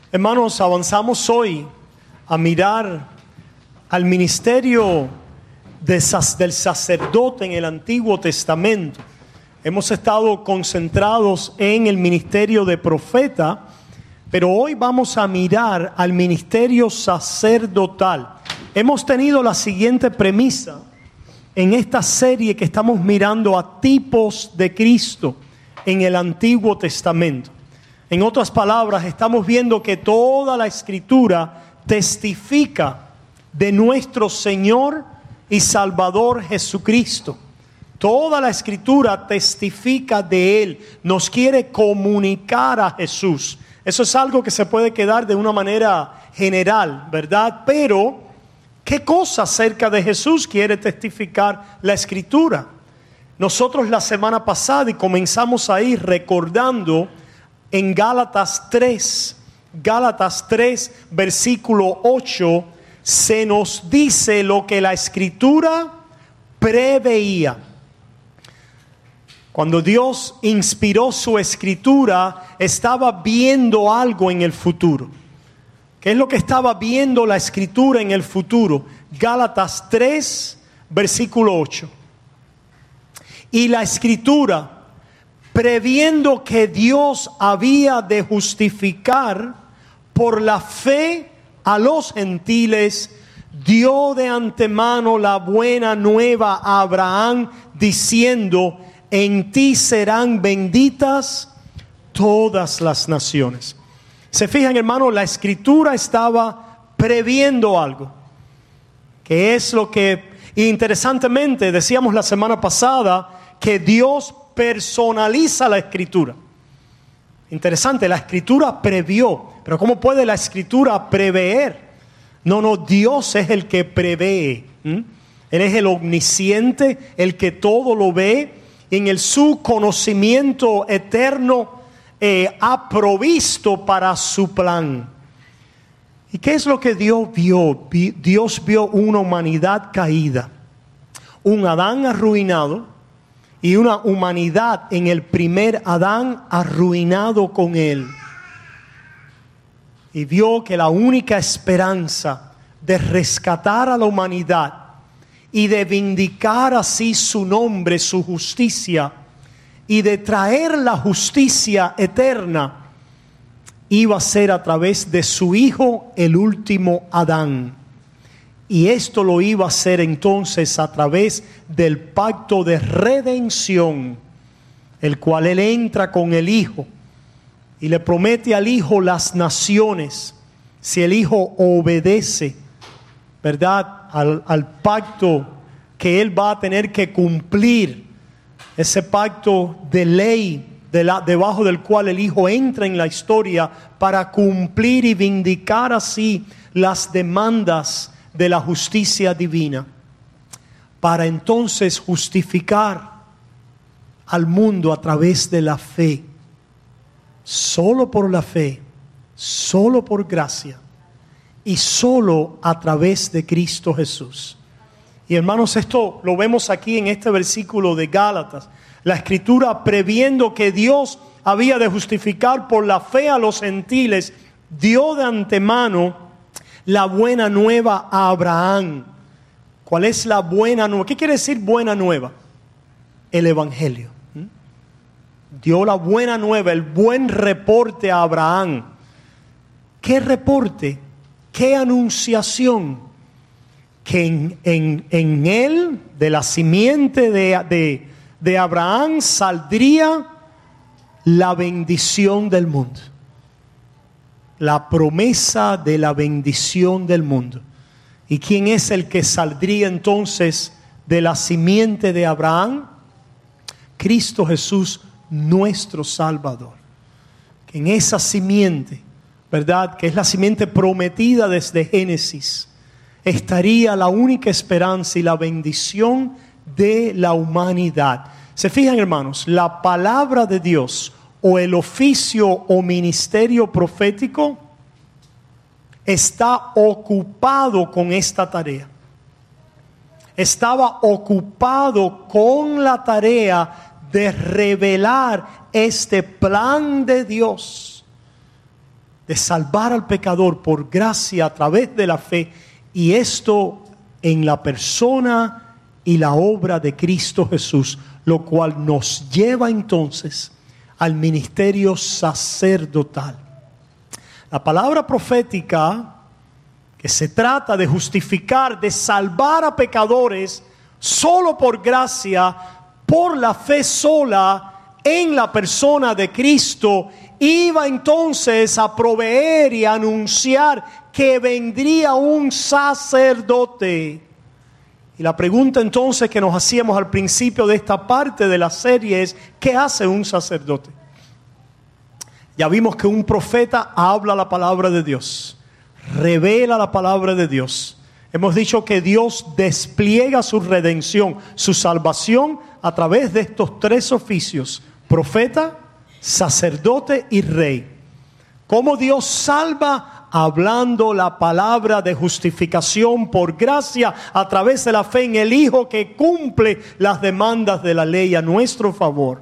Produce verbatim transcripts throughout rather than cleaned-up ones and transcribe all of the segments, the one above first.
Hermanos, avanzamos hoy a mirar al ministerio de, del sacerdote en el Antiguo Testamento. Hemos estado concentrados en el ministerio de profeta, pero hoy vamos a mirar al ministerio sacerdotal. Hemos tenido la siguiente premisa en esta serie que estamos mirando a tipos de Cristo en el Antiguo Testamento. En otras palabras, estamos viendo que toda la Escritura testifica de nuestro Señor y Salvador Jesucristo. Toda la Escritura testifica de Él, nos quiere comunicar a Jesús. Eso es algo que se puede quedar de una manera general, ¿verdad? Pero, ¿qué cosa acerca de Jesús quiere testificar la Escritura? Nosotros la semana pasada, y comenzamos ahí recordando en Gálatas tres, Gálatas tres, versículo ocho, se nos dice lo que la Escritura preveía. Cuando Dios inspiró su Escritura, estaba viendo algo en el futuro. ¿Qué es lo que estaba viendo la Escritura en el futuro? Gálatas tres, versículo ocho. Y la Escritura, previendo que Dios había de justificar por la fe a los gentiles, dio de antemano la buena nueva a Abraham, diciendo: en ti serán benditas todas las naciones. Se fijan, hermano, la Escritura estaba previendo algo, que es lo que, interesantemente, decíamos la semana pasada, que Dios personaliza la Escritura. Interesante, la Escritura previó, pero ¿cómo puede la Escritura prever? No, no, Dios es el que prevé. ¿Mm? Él es el omnisciente, el que todo lo ve. En el su conocimiento eterno eh, ha provisto para su plan. ¿Y qué es lo que Dios vio? Dios vio una humanidad caída, un Adán arruinado y una humanidad en el primer Adán arruinado con él. Y vio que la única esperanza de rescatar a la humanidad y de vindicar así su nombre, su justicia, y de traer la justicia eterna, iba a ser a través de su Hijo, el último Adán. Y esto lo iba a hacer entonces a través del pacto de redención, el cual Él entra con el Hijo y le promete al Hijo las naciones, si el Hijo obedece, ¿verdad?, al, al pacto que Él va a tener que cumplir, ese pacto de ley de la, debajo del cual el Hijo entra en la historia para cumplir y vindicar así las demandas de la justicia divina, para entonces justificar al mundo a través de la fe, solo por la fe, solo por gracia y solo a través de Cristo Jesús. Y hermanos, esto lo vemos aquí en este versículo de Gálatas. La Escritura, previendo que Dios había de justificar por la fe a los gentiles, dio de antemano la buena nueva a Abraham. ¿Cuál es la buena nueva? ¿Qué quiere decir buena nueva? El Evangelio. Dio la buena nueva, el buen reporte a Abraham. ¿Qué reporte? ¿Qué anunciación? Que en, en, en él, de la simiente de, de, de Abraham, saldría la bendición del mundo. La promesa de la bendición del mundo. ¿Y quién es el que saldría entonces de la simiente de Abraham? Cristo Jesús, nuestro Salvador. En esa simiente, ¿verdad?, que es la simiente prometida desde Génesis, estaría la única esperanza y la bendición de la humanidad. Se fijan, hermanos, la palabra de Dios o el oficio o ministerio profético está ocupado con esta tarea. Estaba ocupado con la tarea de revelar este plan de Dios de salvar al pecador por gracia a través de la fe, y esto en la persona y la obra de Cristo Jesús, lo cual nos lleva entonces al ministerio sacerdotal. La palabra profética, que se trata de justificar, de salvar a pecadores solo por gracia, por la fe sola en la persona de Cristo, iba entonces a proveer y a anunciar que vendría un sacerdote. Y la pregunta entonces que nos hacíamos al principio de esta parte de la serie es: ¿qué hace un sacerdote? Ya vimos que un profeta habla la palabra de Dios, revela la palabra de Dios. Hemos dicho que Dios despliega su redención, su salvación a través de estos tres oficios: profeta, sacerdote y rey. ¿Cómo Dios salva? Hablando la palabra de justificación por gracia a través de la fe en el Hijo, que cumple las demandas de la ley a nuestro favor.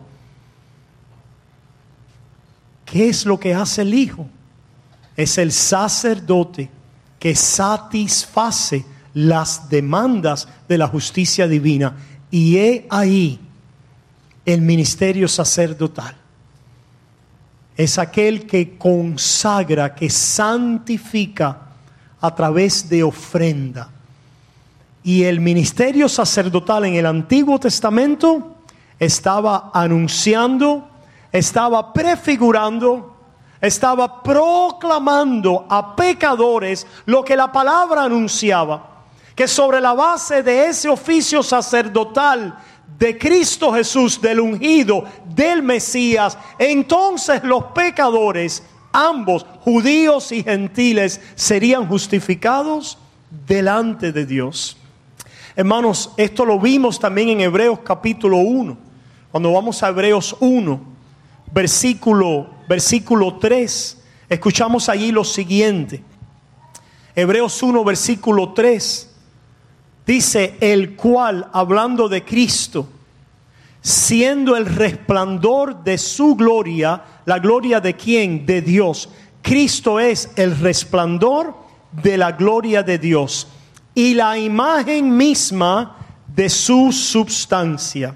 ¿Qué es lo que hace el Hijo? Es el sacerdote que satisface las demandas de la justicia divina. Y he ahí el ministerio sacerdotal. Es aquel que consagra, que santifica a través de ofrenda. Y el ministerio sacerdotal en el Antiguo Testamento estaba anunciando, estaba prefigurando, estaba proclamando a pecadores lo que la palabra anunciaba, que sobre la base de ese oficio sacerdotal de Cristo Jesús, del ungido, del Mesías, entonces los pecadores, ambos judíos y gentiles, serían justificados delante de Dios. Hermanos, esto lo vimos también en Hebreos capítulo uno. Cuando vamos a Hebreos uno, versículo, versículo tres, escuchamos allí lo siguiente. Hebreos uno, versículo tres. Dice: el cual, hablando de Cristo, siendo el resplandor de su gloria, ¿la gloria de quién? De Dios. Cristo es el resplandor de la gloria de Dios y la imagen misma de su substancia.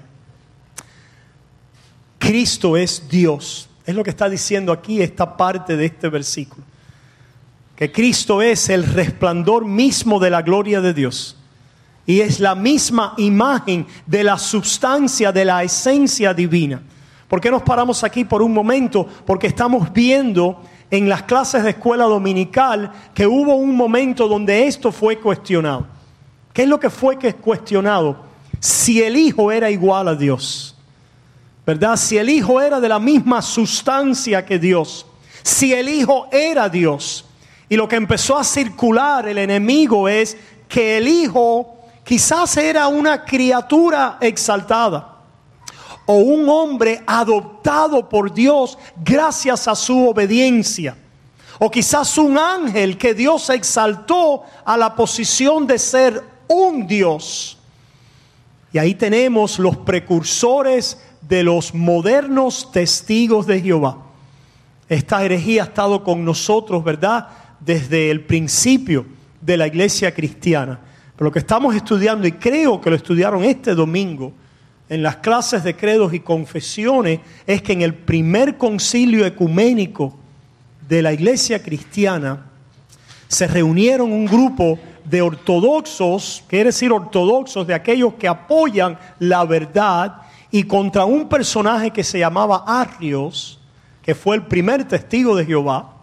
Cristo es Dios. Es lo que está diciendo aquí esta parte de este versículo. Que Cristo es el resplandor mismo de la gloria de Dios. Y es la misma imagen de la substancia, de la esencia divina. ¿Por qué nos paramos aquí por un momento? Porque estamos viendo en las clases de escuela dominical que hubo un momento donde esto fue cuestionado. ¿Qué es lo que fue que es cuestionado? Si el Hijo era igual a Dios, ¿verdad? Si el Hijo era de la misma sustancia que Dios, si el Hijo era Dios. Y lo que empezó a circular el enemigo es que el Hijo quizás era una criatura exaltada o un hombre adoptado por Dios gracias a su obediencia, o quizás un ángel que Dios exaltó a la posición de ser un Dios. Y ahí tenemos los precursores de los modernos testigos de Jehová. Esta herejía ha estado con nosotros, ¿verdad?, desde el principio de la iglesia cristiana. Pero lo que estamos estudiando, y creo que lo estudiaron este domingo en las clases de credos y confesiones, es que en el primer concilio ecuménico de la iglesia cristiana se reunieron un grupo de ortodoxos, quiere decir ortodoxos, de aquellos que apoyan la verdad, y contra un personaje que se llamaba Arrios, que fue el primer testigo de Jehová,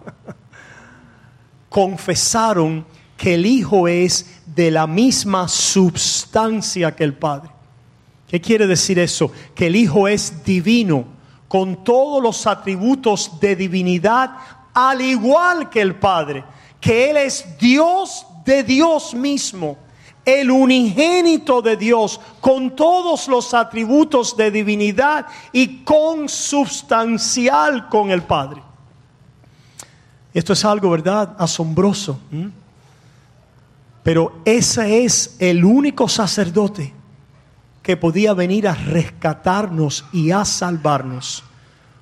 confesaron que el Hijo es de la misma substancia que el Padre. ¿Qué quiere decir eso? Que el Hijo es divino, con todos los atributos de divinidad, al igual que el Padre. Que Él es Dios de Dios mismo, el unigénito de Dios, con todos los atributos de divinidad y consubstancial con el Padre. Esto es algo, ¿verdad?, asombroso. ¿Mm? Pero ese es el único sacerdote que podía venir a rescatarnos y a salvarnos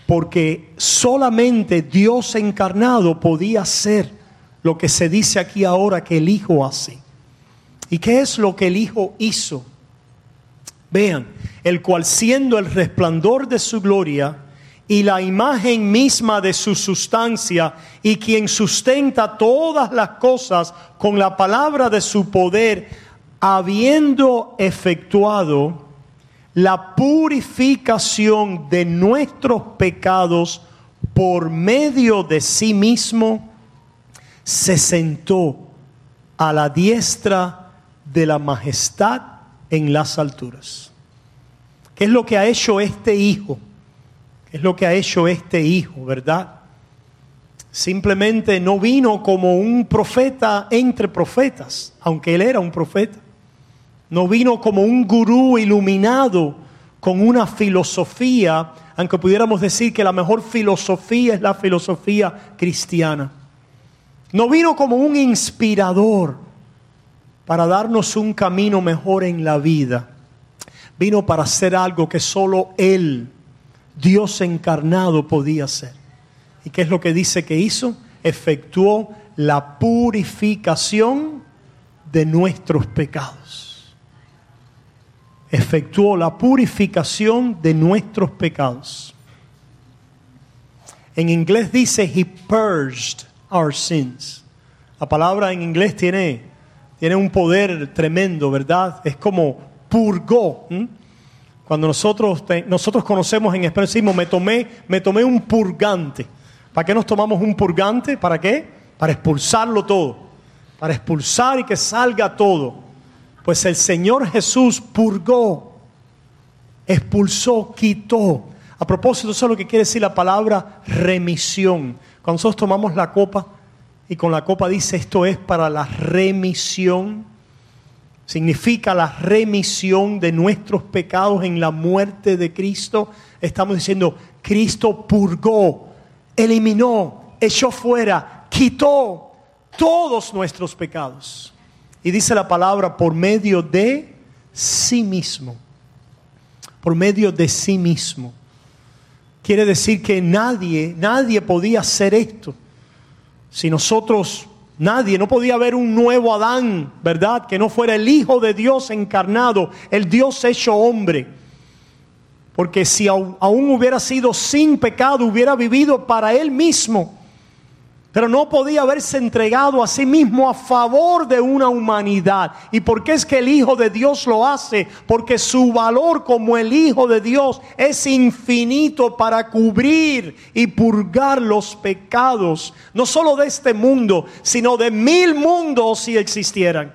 porque solamente Dios encarnado podía hacer lo que se dice aquí ahora que el Hijo hace. ¿Y qué es lo que el Hijo hizo? Vean, el cual siendo el resplandor de su gloria y la imagen misma de su sustancia, y quien sustenta todas las cosas con la palabra de su poder, habiendo efectuado la purificación de nuestros pecados por medio de sí mismo, se sentó a la diestra de la majestad en las alturas. ¿Qué es lo que ha hecho este Hijo? ¿Qué es lo que ha hecho este Hijo, verdad? Simplemente no vino como un profeta entre profetas, aunque Él era un profeta. No vino como un gurú iluminado con una filosofía, aunque pudiéramos decir que la mejor filosofía es la filosofía cristiana. No vino como un inspirador para darnos un camino mejor en la vida. Vino para hacer algo que solo Él, Dios encarnado, podía hacer. ¿Y qué es lo que dice que hizo? Efectuó la purificación de nuestros pecados. Efectuó la purificación de nuestros pecados. En inglés dice He purged our sins. La palabra en inglés tiene, tiene un poder tremendo, ¿verdad? Es como purgó. ¿Mm? Cuando nosotros, nosotros conocemos en español, decimos, me tomé, me tomé un purgante. ¿Para qué nos tomamos un purgante? ¿Para qué? Para expulsarlo todo. Para expulsar y que salga todo. Pues el Señor Jesús purgó, expulsó, quitó. A propósito, eso es lo que quiere decir la palabra remisión. Cuando nosotros tomamos la copa y con la copa dice esto es para la remisión, significa la remisión de nuestros pecados en la muerte de Cristo. Estamos diciendo, Cristo purgó, eliminó, echó fuera, quitó todos nuestros pecados. Y dice la palabra por medio de sí mismo. Por medio de sí mismo. Quiere decir que nadie, nadie podía hacer esto. Si nosotros, nadie, no podía haber un nuevo Adán, ¿verdad? Que no fuera el Hijo de Dios encarnado, el Dios hecho hombre. Porque si aún, aún hubiera sido sin pecado, hubiera vivido para Él mismo. Pero no podía haberse entregado a sí mismo a favor de una humanidad. ¿Y por qué es que el Hijo de Dios lo hace? Porque su valor como el Hijo de Dios es infinito para cubrir y purgar los pecados, no solo de este mundo, sino de mil mundos si existieran.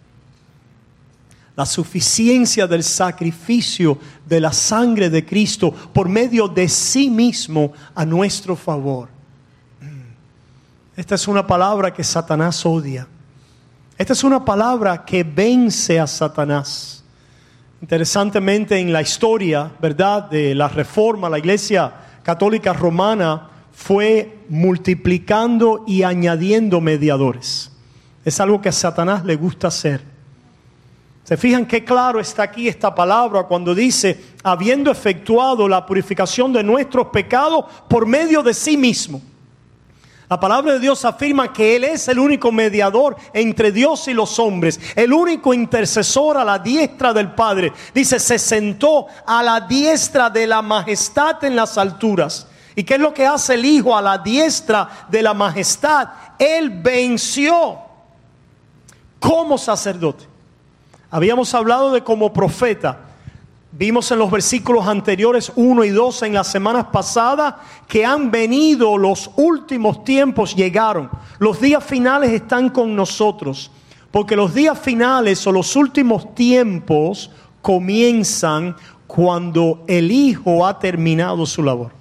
La suficiencia del sacrificio de la sangre de Cristo por medio de sí mismo a nuestro favor. Esta es una palabra que Satanás odia. Esta es una palabra que vence a Satanás. Interesantemente, en la historia, ¿verdad?, de la Reforma, la Iglesia Católica Romana fue multiplicando y añadiendo mediadores. Es algo que a Satanás le gusta hacer. ¿Se fijan qué claro está aquí esta palabra cuando dice, habiendo efectuado la purificación de nuestros pecados por medio de sí mismo? La palabra de Dios afirma que Él es el único mediador entre Dios y los hombres, el único intercesor a la diestra del Padre. Dice, se sentó a la diestra de la majestad en las alturas. ¿Y qué es lo que hace el Hijo a la diestra de la majestad? Él venció como sacerdote. Habíamos hablado de como profeta. Vimos en los versículos anteriores uno y dos en las semanas pasadas que han venido los últimos tiempos, llegaron. Los días finales están con nosotros, porque los días finales o los últimos tiempos comienzan cuando el Hijo ha terminado su labor.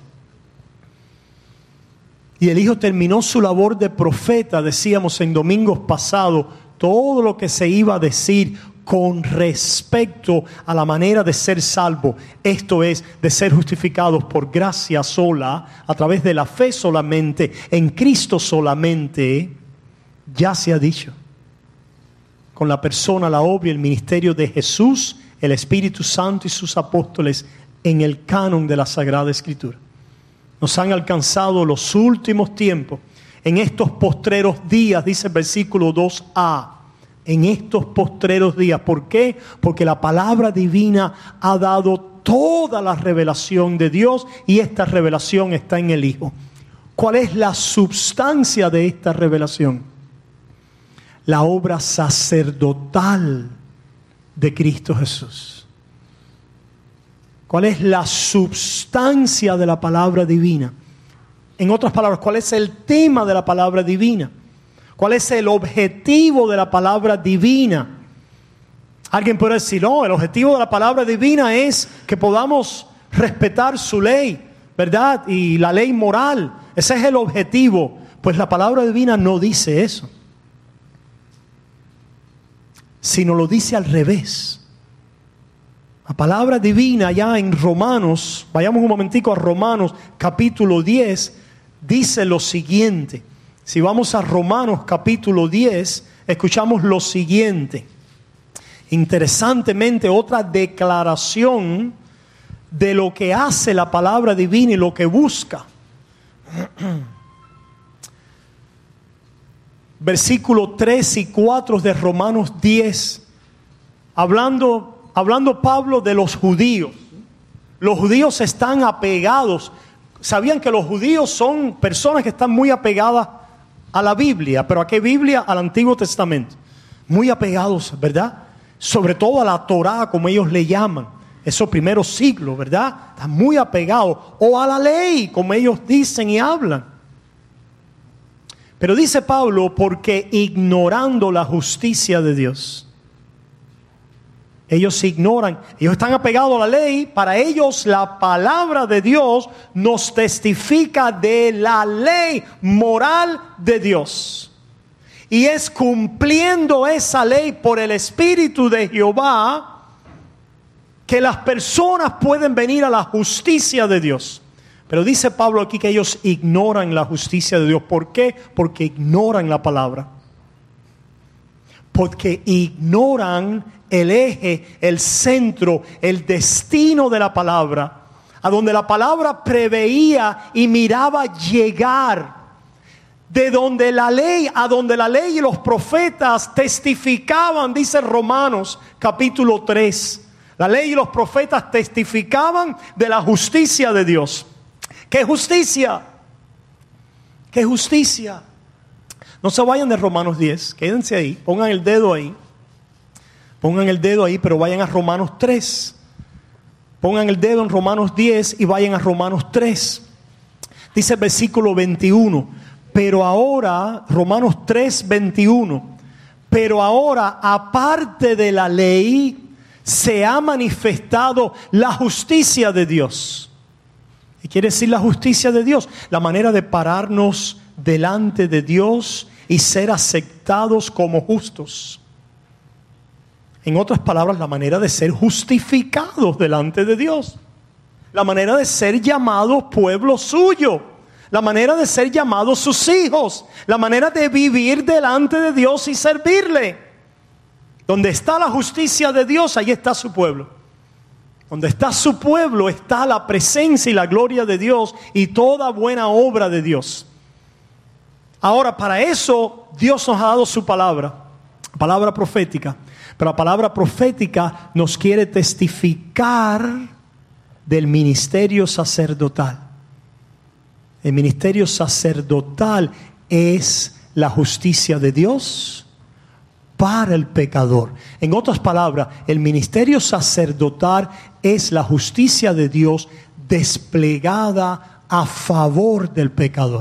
Y el Hijo terminó su labor de profeta, decíamos en domingos pasados, todo lo que se iba a decir con respecto a la manera de ser salvo, esto es, de ser justificados por gracia sola, a través de la fe solamente, en Cristo solamente, ya se ha dicho. Con la persona, la obra y el ministerio de Jesús, el Espíritu Santo y sus apóstoles en el canon de la Sagrada Escritura. Nos han alcanzado los últimos tiempos. En estos postreros días, dice el versículo dos a. En estos postreros días. ¿Por qué? Porque la palabra divina ha dado toda la revelación de Dios y esta revelación está en el Hijo. ¿Cuál es la substancia de esta revelación? La obra sacerdotal de Cristo Jesús. ¿Cuál es la substancia de la palabra divina? En otras palabras, ¿cuál es el tema de la palabra divina? ¿Cuál es el objetivo de la palabra divina? Alguien puede decir, no, el objetivo de la palabra divina es que podamos respetar su ley, ¿verdad? Y la ley moral. Ese es el objetivo. Pues la palabra divina no dice eso, sino lo dice al revés. La palabra divina ya en Romanos, vayamos un momentico a Romanos capítulo diez, dice lo siguiente. Si vamos a Romanos capítulo diez, escuchamos lo siguiente. Interesantemente, otra declaración de lo que hace la palabra divina y lo que busca. Versículos tres y cuatro de Romanos diez, hablando... Hablando Pablo de los judíos. Los judíos están apegados. Sabían que los judíos son personas que están muy apegadas a la Biblia. ¿Pero a qué Biblia? Al Antiguo Testamento. Muy apegados, ¿verdad? Sobre todo a la Torá, como ellos le llaman. Esos primeros siglos, ¿verdad? Están muy apegados. O a la ley, como ellos dicen y hablan. Pero dice Pablo, porque ignorando la justicia de Dios. Ellos ignoran, ellos están apegados a la ley. Para ellos la palabra de Dios nos testifica de la ley moral de Dios. Y es cumpliendo esa ley por el Espíritu de Jehová que las personas pueden venir a la justicia de Dios. Pero dice Pablo aquí que ellos ignoran la justicia de Dios. ¿Por qué? Porque ignoran la palabra. Porque ignoran el eje, el centro, el destino de la palabra, a donde la palabra preveía y miraba llegar, de donde la ley, a donde la ley y los profetas testificaban, dice Romanos capítulo tres. La ley y los profetas testificaban de la justicia de Dios. ¿Qué justicia? ¿Qué justicia? No se vayan de Romanos diez, quédense ahí, pongan el dedo ahí. Pongan el dedo ahí, pero vayan a Romanos tres. Pongan el dedo en Romanos diez y vayan a Romanos tres. Dice el versículo veintiuno. Pero ahora, Romanos tres, veintiuno. Pero ahora, aparte de la ley, se ha manifestado la justicia de Dios. ¿Qué quiere decir la justicia de Dios? La manera de pararnos delante de Dios y ser aceptados como justos. En otras palabras, la manera de ser justificados delante de Dios. La manera de ser llamados pueblo suyo. La manera de ser llamados sus hijos. La manera de vivir delante de Dios y servirle. Donde está la justicia de Dios, ahí está su pueblo. Donde está su pueblo, está la presencia y la gloria de Dios y toda buena obra de Dios. Ahora, para eso, Dios nos ha dado su palabra. Palabra profética. Pero la palabra profética nos quiere testificar del ministerio sacerdotal. El ministerio sacerdotal es la justicia de Dios para el pecador. En otras palabras, el ministerio sacerdotal es la justicia de Dios desplegada a favor del pecador.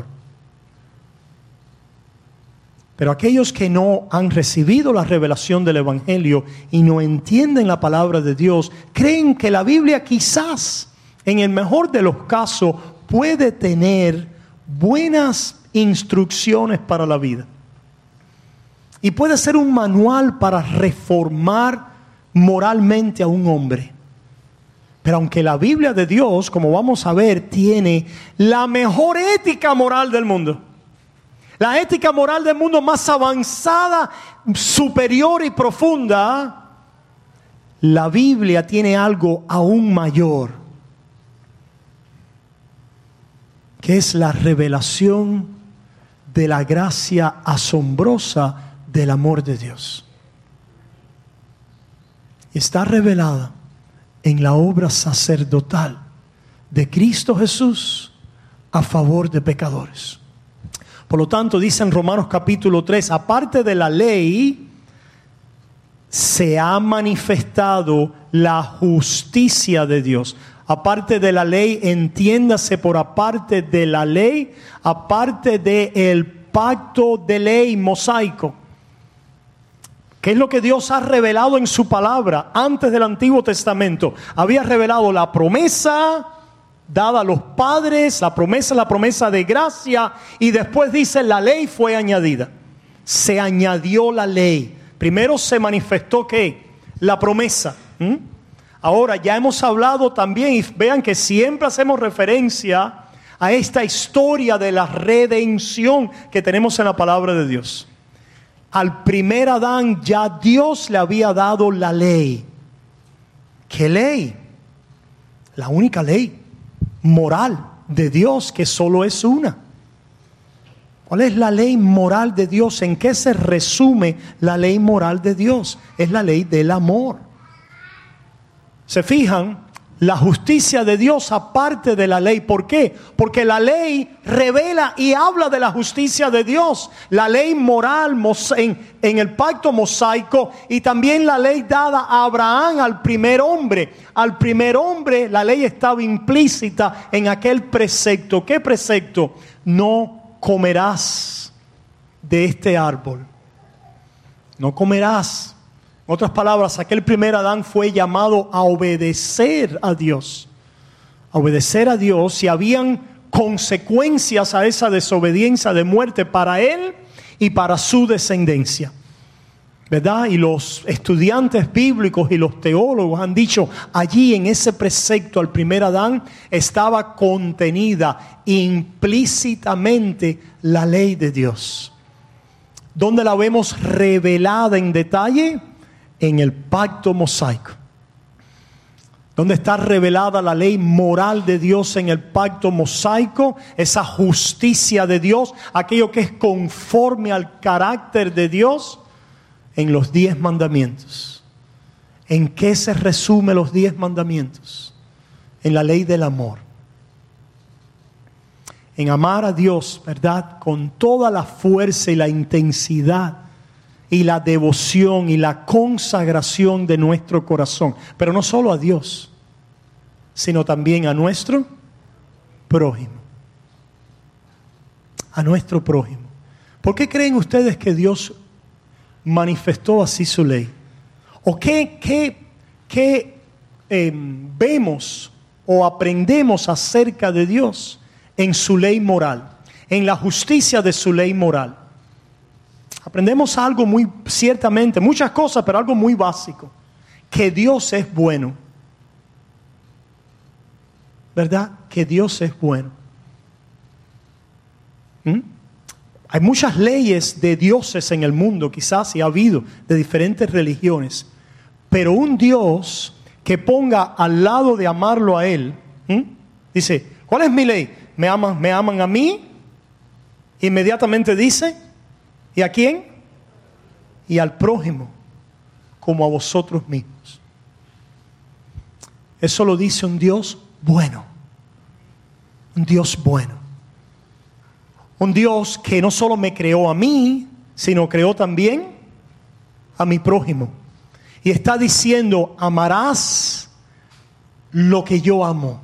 Pero aquellos que no han recibido la revelación del Evangelio y no entienden la palabra de Dios, creen que la Biblia quizás, en el mejor de los casos, puede tener buenas instrucciones para la vida. Y puede ser un manual para reformar moralmente a un hombre. Pero aunque la Biblia de Dios, como vamos a ver, tiene la mejor ética moral del mundo. La ética moral del mundo más avanzada, superior y profunda. La Biblia tiene algo aún mayor. que es la revelación de la gracia asombrosa del amor de Dios. Está revelada en la obra sacerdotal de Cristo Jesús a favor de pecadores. Por lo tanto, dice en Romanos capítulo tres, aparte de la ley, se ha manifestado la justicia de Dios. Aparte de la ley, entiéndase por aparte de la ley, aparte del pacto de ley mosaico. ¿Qué es lo que Dios ha revelado en su palabra antes del Antiguo Testamento? Había revelado la promesa dada a los padres, la promesa, la promesa de gracia, y después dice la ley fue añadida. Se añadió la ley. Primero se manifestó ¿qué? La promesa. ¿Mm? Ahora ya hemos hablado también, y vean que siempre hacemos referencia a esta historia de la redención que tenemos en la palabra de Dios. Al primer Adán ya Dios le había dado la ley. ¿Qué ley? La única ley moral de Dios, que solo es una. ¿Cuál es la ley moral de Dios? ¿En qué se resume la ley moral de Dios? Es la ley del amor. ¿Se fijan? La justicia de Dios aparte de la ley. ¿Por qué? Porque la ley revela y habla de la justicia de Dios. La ley moral en, en el pacto mosaico, y también la ley dada a Abraham, al primer hombre. Al primer hombre la ley estaba implícita en aquel precepto. ¿Qué precepto? No comerás de este árbol. No comerás. En otras palabras, aquel primer Adán fue llamado a obedecer a Dios. A obedecer a Dios, y habían consecuencias a esa desobediencia de muerte para él y para su descendencia. ¿Verdad? Y los estudiantes bíblicos y los teólogos han dicho, allí en ese precepto al primer Adán estaba contenida implícitamente la ley de Dios. ¿Dónde la vemos revelada en detalle? En el pacto mosaico. ¿Dónde está revelada la ley moral de Dios en el pacto mosaico? Esa justicia de Dios, aquello que es conforme al carácter de Dios, en los diez mandamientos. ¿En qué se resume los diez mandamientos? En la ley del amor. En amar a Dios, ¿verdad? Con toda la fuerza y la intensidad y la devoción y la consagración de nuestro corazón. Pero no solo a Dios, sino también a nuestro prójimo. A nuestro prójimo. ¿Por qué creen ustedes que Dios manifestó así su ley? ¿O qué, qué, qué eh, vemos o aprendemos acerca de Dios en su ley moral, en la justicia de su ley moral? Aprendemos algo muy, ciertamente, muchas cosas, pero algo muy básico. Que Dios es bueno. ¿Verdad? Que Dios es bueno. ¿Mm? Hay muchas leyes de dioses en el mundo, quizás sí ha habido, de diferentes religiones. Pero un Dios que ponga al lado de amarlo a Él, ¿Mm? dice, ¿cuál es mi ley? ¿Me aman, me aman a mí? Inmediatamente dice, ¿y a quién? Y al prójimo, como a vosotros mismos. Eso lo dice un Dios bueno. Un Dios bueno. Un Dios que no solo me creó a mí, sino creó también a mi prójimo. Y está diciendo, amarás lo que yo amo.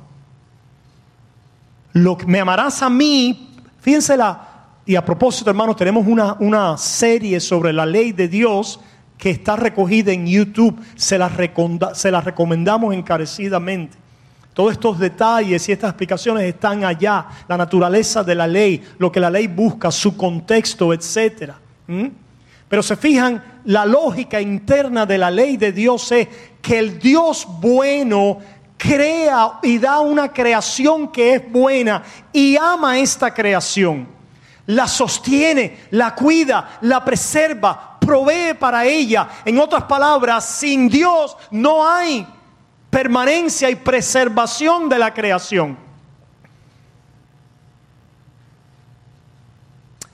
Lo que me amarás a mí. Fíjense la... Y a propósito, hermanos, tenemos una, una serie sobre la ley de Dios que está recogida en YouTube. Se la, reconda, se la recomendamos encarecidamente. Todos estos detalles y estas explicaciones están allá. La naturaleza de la ley, lo que la ley busca, su contexto, etcétera. ¿Mm? Pero se fijan, la lógica interna de la ley de Dios es que el Dios bueno crea y da una creación que es buena y ama esta creación. La sostiene, la cuida, la preserva, provee para ella. En otras palabras, sin Dios no hay permanencia y preservación de la creación.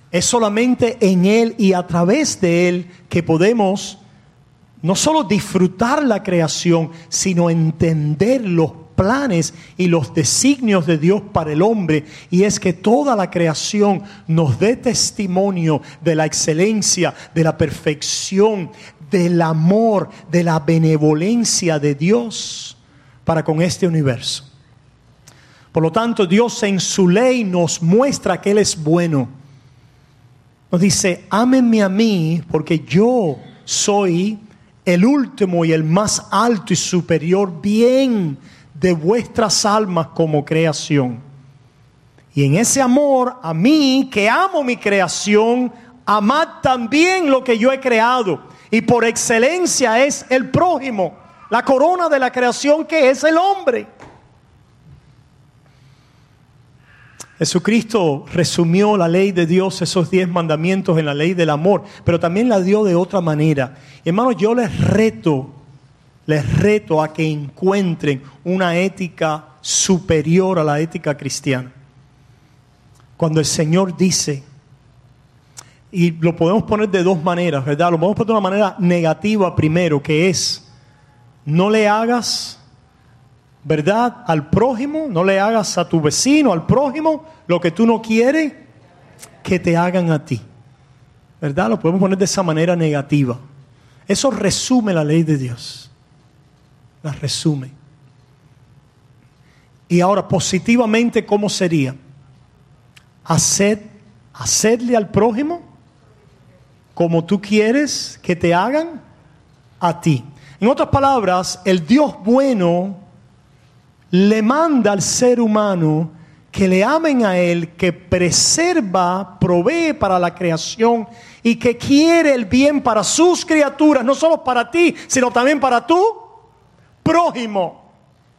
Es solamente en Él y a través de Él que podemos no solo disfrutar la creación, sino entender los planes y los designios de Dios para el hombre. Y es que toda la creación nos dé testimonio de la excelencia, de la perfección, del amor, de la benevolencia de Dios para con este universo. Por lo tanto, Dios en su ley nos muestra que Él es bueno. Nos dice, ámenme a mí porque yo soy el último y el más alto y superior bien de vuestras almas como creación. Y en ese amor a mí, que amo mi creación, amad también lo que yo he creado. Y por excelencia es el prójimo, la corona de la creación que es el hombre. Jesucristo resumió la ley de Dios, esos diez mandamientos, en la ley del amor, pero también la dio de otra manera. Hermanos, yo les reto, les reto a que encuentren una ética superior a la ética cristiana. Cuando el Señor dice, y lo podemos poner de dos maneras, ¿verdad? Lo podemos poner de una manera negativa primero, que es, no le hagas, ¿verdad?, al prójimo, no le hagas a tu vecino, al prójimo, lo que tú no quieres que te hagan a ti. ¿Verdad? Lo podemos poner de esa manera negativa. Eso resume la ley de Dios. La resume. Y ahora, positivamente, ¿cómo sería? Haced, hacedle al prójimo como tú quieres que te hagan a ti. En otras palabras, el Dios bueno le manda al ser humano que le amen a Él, que preserva, provee para la creación y que quiere el bien para sus criaturas, no solo para ti, sino también para tu prójimo.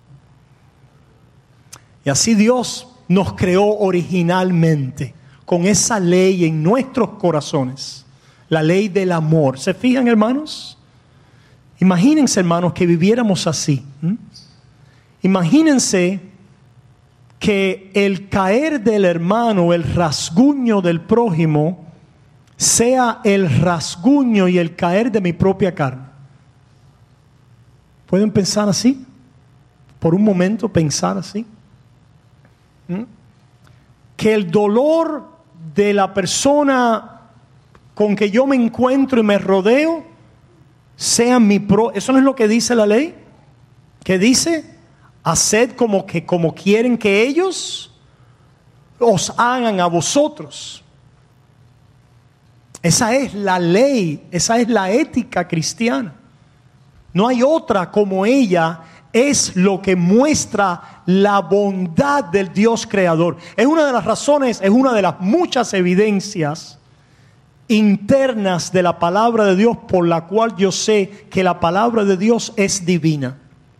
Y así Dios nos creó originalmente, con esa ley en nuestros corazones, la ley del amor. ¿Se fijan, hermanos? Imagínense, hermanos, que viviéramos así. ¿Mm? Imagínense que el caer del hermano, el rasguño del prójimo, sea el rasguño y el caer de mi propia carne. ¿Pueden pensar así? Por un momento pensar así. ¿Mm? Que el dolor de la persona con que yo me encuentro y me rodeo sea mi pro. ¿Eso no es lo que dice la ley? ¿Qué dice? Haced como que como quieren que ellos os hagan a vosotros. Esa es la ley, esa es la ética cristiana. No hay otra como ella. Es lo que muestra la bondad del Dios creador. Es una de las razones, es una de las muchas evidencias internas de la palabra de Dios por la cual yo sé que la palabra de Dios es divina.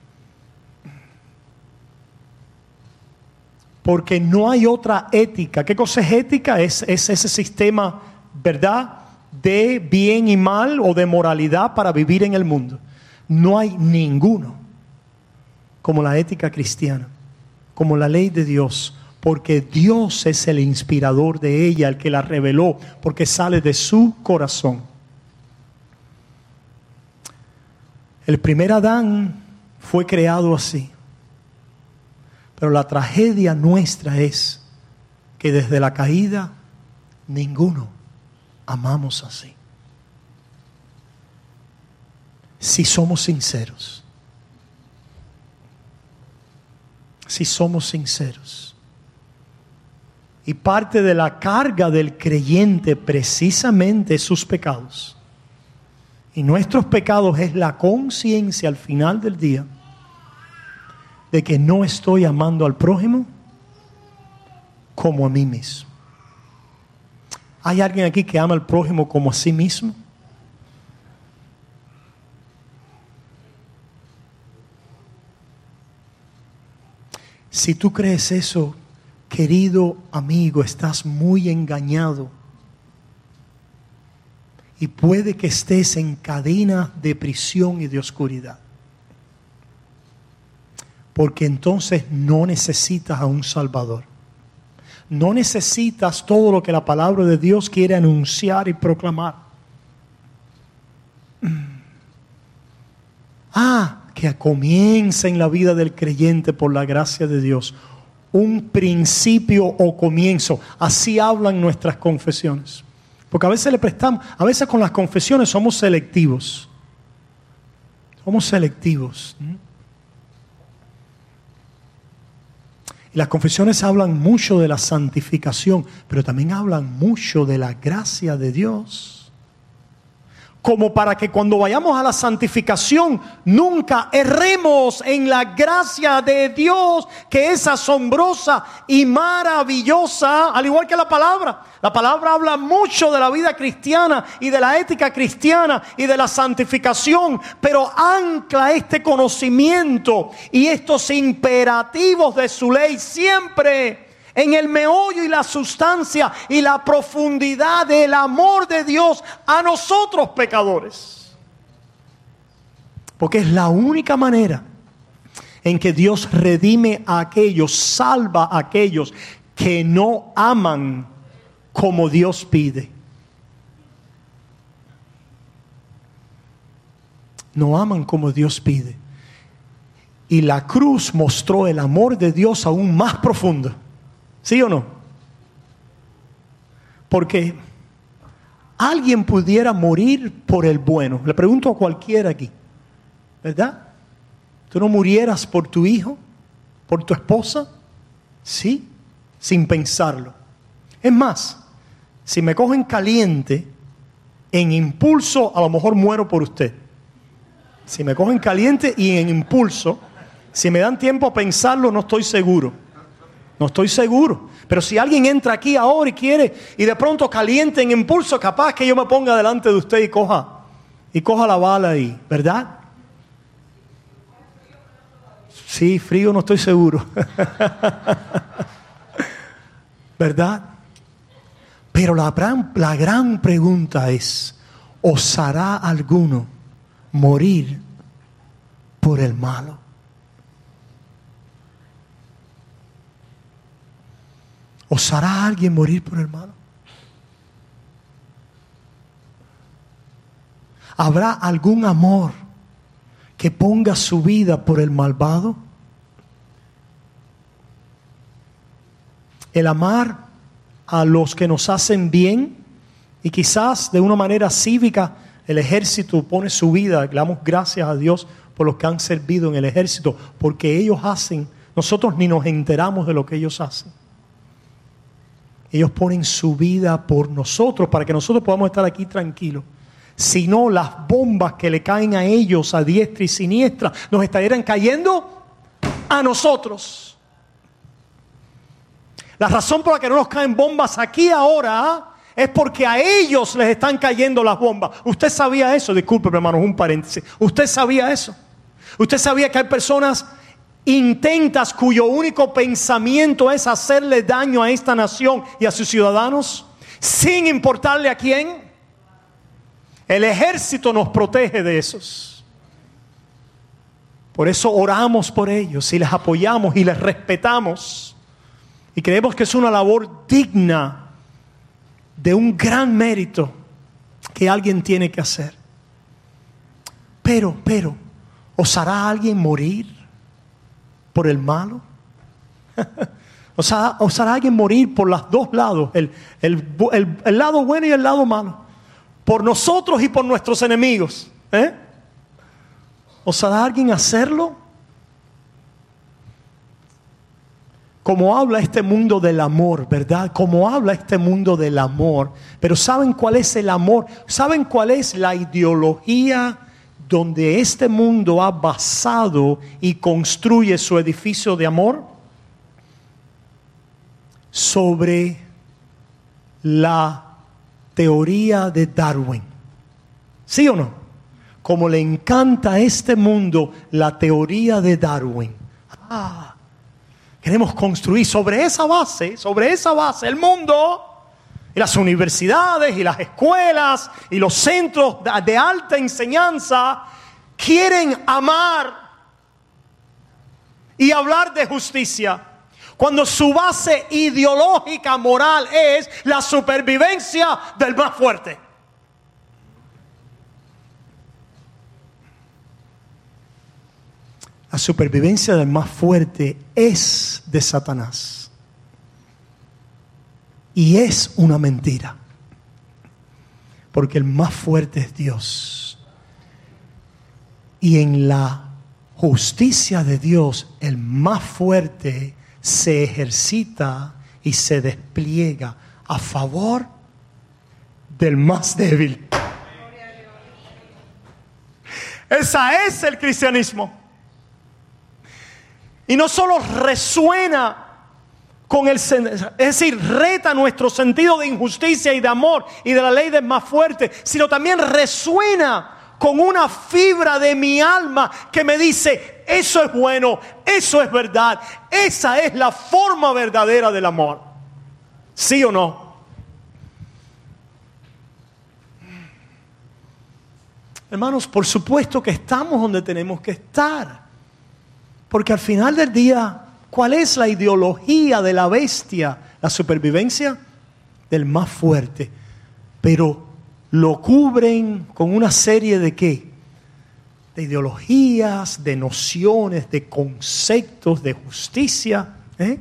Porque no hay otra ética. ¿Qué cosa es ética? Es, es ese sistema, ¿verdad?, de bien y mal o de moralidad para vivir en el mundo. No hay ninguno como la ética cristiana, como la ley de Dios, porque Dios es el inspirador de ella, el que la reveló, porque sale de su corazón. El primer Adán fue creado así. Pero la tragedia nuestra es que desde la caída ninguno amamos así. Si somos sinceros, si somos sinceros. Y parte de la carga del creyente precisamente es sus pecados. Y nuestros pecados es la conciencia al final del día de que no estoy amando al prójimo como a mí mismo. ¿Hay alguien aquí que ama al prójimo como a sí mismo? Si tú crees eso, querido amigo, estás muy engañado. Y puede que estés en cadena de prisión y de oscuridad. Porque entonces no necesitas a un Salvador. no necesitas todo lo que la palabra de Dios quiere anunciar y proclamar. Ah, que comienza en la vida del creyente por la gracia de Dios un principio o comienzo. Así hablan nuestras confesiones. Porque a veces le prestamos, a veces con las confesiones somos selectivos. Somos selectivos. Y las confesiones hablan mucho de la santificación, pero también hablan mucho de la gracia de Dios. Como para que cuando vayamos a la santificación nunca erremos en la gracia de Dios, que es asombrosa y maravillosa, al igual que la palabra. La palabra habla mucho de la vida cristiana y de la ética cristiana y de la santificación, pero ancla este conocimiento y estos imperativos de su ley siempre en el meollo y la sustancia y la profundidad del amor de Dios a nosotros pecadores. Porque es la única manera en que Dios redime a aquellos, salva a aquellos que no aman como Dios pide. No aman como Dios pide. Y la cruz mostró el amor de Dios aún más profundo. ¿Sí o no? Porque alguien pudiera morir por el bueno. Le pregunto a cualquiera aquí, ¿verdad? ¿Tú no murieras por tu hijo? ¿Por tu esposa? Sí, sin pensarlo. Es más, si me cogen caliente, en impulso a lo mejor muero por usted. Si me cogen caliente y en impulso, si me dan tiempo a pensarlo, no estoy seguro. No estoy seguro. Pero si alguien entra aquí ahora y quiere, y de pronto caliente en impulso, capaz que yo me ponga delante de usted y coja, y coja la bala ahí, ¿verdad? Sí, frío no estoy seguro. ¿Verdad? Pero la gran, la gran pregunta es, ¿osará alguno morir por el malo? ¿Osará alguien morir por el malo? ¿Habrá algún amor que ponga su vida por el malvado? El amar a los que nos hacen bien, y quizás de una manera cívica el ejército pone su vida, le damos gracias a Dios por los que han servido en el ejército, porque ellos hacen, nosotros ni nos enteramos de lo que ellos hacen. Ellos ponen su vida por nosotros para que nosotros podamos estar aquí tranquilos. Si no, las bombas que le caen a ellos a diestra y siniestra nos estarían cayendo a nosotros. La razón por la que no nos caen bombas aquí ahora es porque a ellos les están cayendo las bombas. ¿Usted sabía eso? Disculpe, hermanos, un paréntesis. ¿Usted sabía eso? ¿Usted sabía que hay personas intentas cuyo único pensamiento es hacerle daño a esta nación y a sus ciudadanos, sin importarle a quién? El ejército nos protege de esos. Por eso oramos por ellos y les apoyamos y les respetamos. Y creemos que es una labor digna de un gran mérito que alguien tiene que hacer. Pero, pero, ¿osará alguien morir por el malo? O sea, ¿osará alguien morir por los dos lados? El, el, el, el lado bueno y el lado malo. Por nosotros y por nuestros enemigos. ¿Eh? ¿Osará alguien hacerlo? Como habla este mundo del amor, ¿verdad? Como habla este mundo del amor. Pero ¿saben cuál es el amor? ¿Saben cuál es la ideología donde este mundo ha basado y construye su edificio de amor? Sobre la teoría de Darwin. ¿Sí o no? Como le encanta a este mundo la teoría de Darwin. Ah, queremos construir sobre esa base, sobre esa base, el mundo. Y las universidades y las escuelas y los centros de alta enseñanza quieren amar y hablar de justicia. Cuando su base ideológica, moral, es la supervivencia del más fuerte. La supervivencia del más fuerte es de Satanás. Y es una mentira. Porque el más fuerte es Dios. Y en la justicia de Dios, el más fuerte se ejercita y se despliega a favor del más débil. Ese es el cristianismo. Y no solo resuena con el, es decir, reta nuestro sentido de injusticia y de amor y de la ley del más fuerte, sino también resuena con una fibra de mi alma que me dice, eso es bueno, eso es verdad, esa es la forma verdadera del amor. ¿Sí o no? Hermanos, por supuesto que estamos donde tenemos que estar. Porque al final del día, ¿cuál es la ideología de la bestia? La supervivencia del más fuerte. Pero lo cubren con una serie de ¿qué? De ideologías, de nociones, de conceptos, de justicia. ¿eh?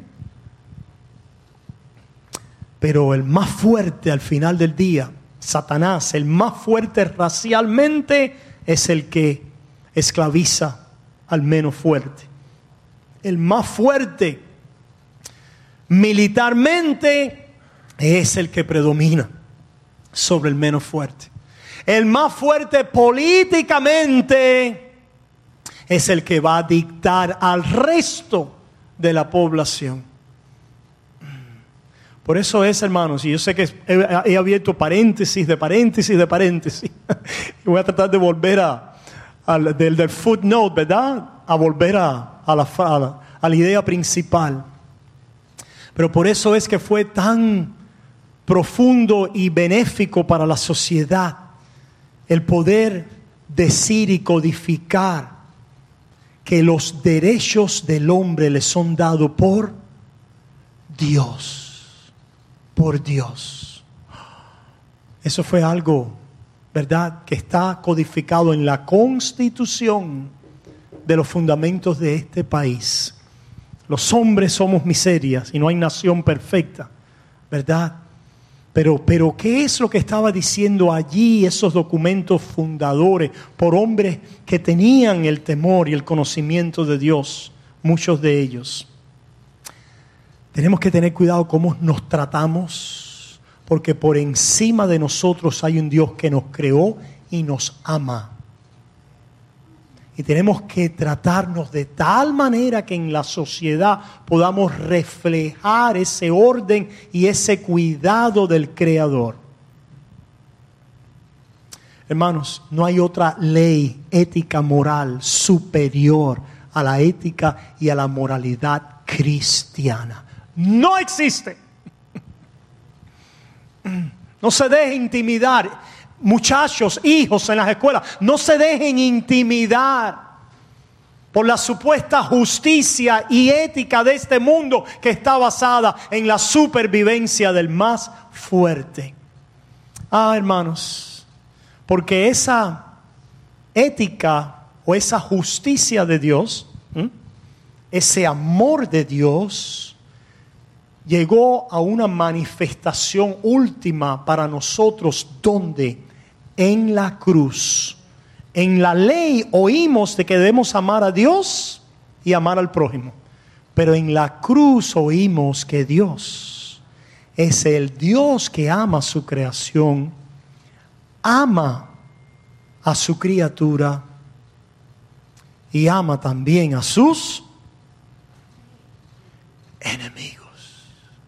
Pero el más fuerte al final del día, Satanás, el más fuerte racialmente, es el que esclaviza al menos fuerte. El más fuerte militarmente es el que predomina sobre el menos fuerte. El más fuerte políticamente es el que va a dictar al resto de la población. Por eso es, hermanos, y yo sé que he, he abierto paréntesis de paréntesis de paréntesis. Y voy a tratar de volver a, a del, del footnote, ¿verdad? A volver a A la, a, la, a la idea principal. Pero por eso es que fue tan profundo y benéfico para la sociedad el poder decir y codificar que los derechos del hombre le son dados por Dios, por Dios. Eso fue algo, ¿verdad?, que está codificado en la Constitución de los fundamentos de este país. Los hombres somos miserias y no hay nación perfecta, ¿verdad? Pero, pero ¿qué es lo que estaba diciendo allí esos documentos fundadores por hombres que tenían el temor y el conocimiento de Dios? Muchos de ellos. Tenemos que tener cuidado cómo nos tratamos, porque por encima de nosotros hay un Dios que nos creó y nos ama. Y tenemos que tratarnos de tal manera que en la sociedad podamos reflejar ese orden y ese cuidado del Creador. Hermanos, no hay otra ley ética moral superior a la ética y a la moralidad cristiana. No existe. No se deje intimidar. Muchachos, hijos en las escuelas, no se dejen intimidar por la supuesta justicia y ética de este mundo que está basada en la supervivencia del más fuerte. Ah, hermanos, porque esa ética o esa justicia de Dios, ¿eh? ese amor de Dios, llegó a una manifestación última para nosotros, donde en la cruz. En la ley oímos de que debemos amar a Dios y amar al prójimo. Pero en la cruz oímos que Dios es el Dios que ama a su creación, ama a su criatura y ama también a sus enemigos,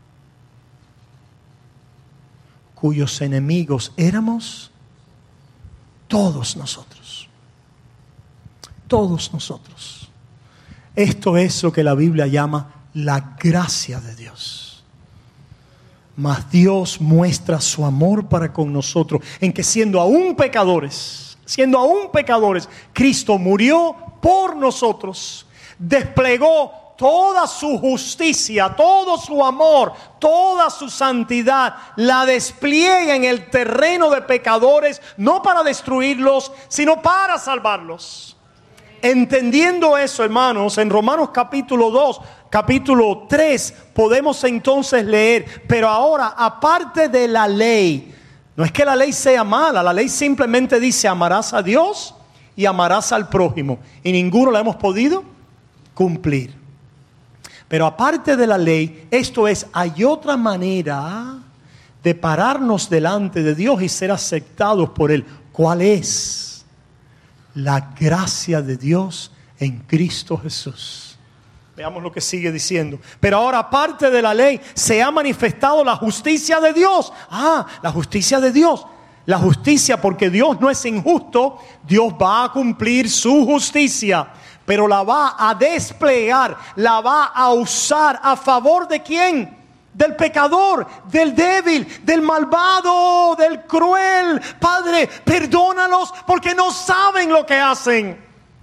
cuyos enemigos éramos todos nosotros. Todos nosotros. Esto es lo que la Biblia llama la gracia de Dios. Mas Dios muestra su amor para con nosotros en que siendo aún pecadores, siendo aún pecadores, Cristo murió por nosotros, desplegó toda su justicia, todo su amor, toda su santidad, la despliega en el terreno de pecadores, no para destruirlos, sino para salvarlos. Entendiendo eso, hermanos, en Romanos capítulo dos, capítulo tres, podemos entonces leer, pero ahora, aparte de la ley, no es que la ley sea mala, la ley simplemente dice, amarás a Dios y amarás al prójimo, y ninguno la hemos podido cumplir. Pero aparte de la ley, esto es, hay otra manera de pararnos delante de Dios y ser aceptados por Él. ¿Cuál es? La gracia de Dios en Cristo Jesús. Veamos lo que sigue diciendo. Pero ahora, aparte de la ley, se ha manifestado la justicia de Dios. Ah, la justicia de Dios. La justicia, porque Dios no es injusto, Dios va a cumplir su justicia, pero la va a desplegar, la va a usar a favor de ¿quién? Del pecador, del débil, del malvado, del cruel. Padre, perdónalos porque no saben lo que hacen.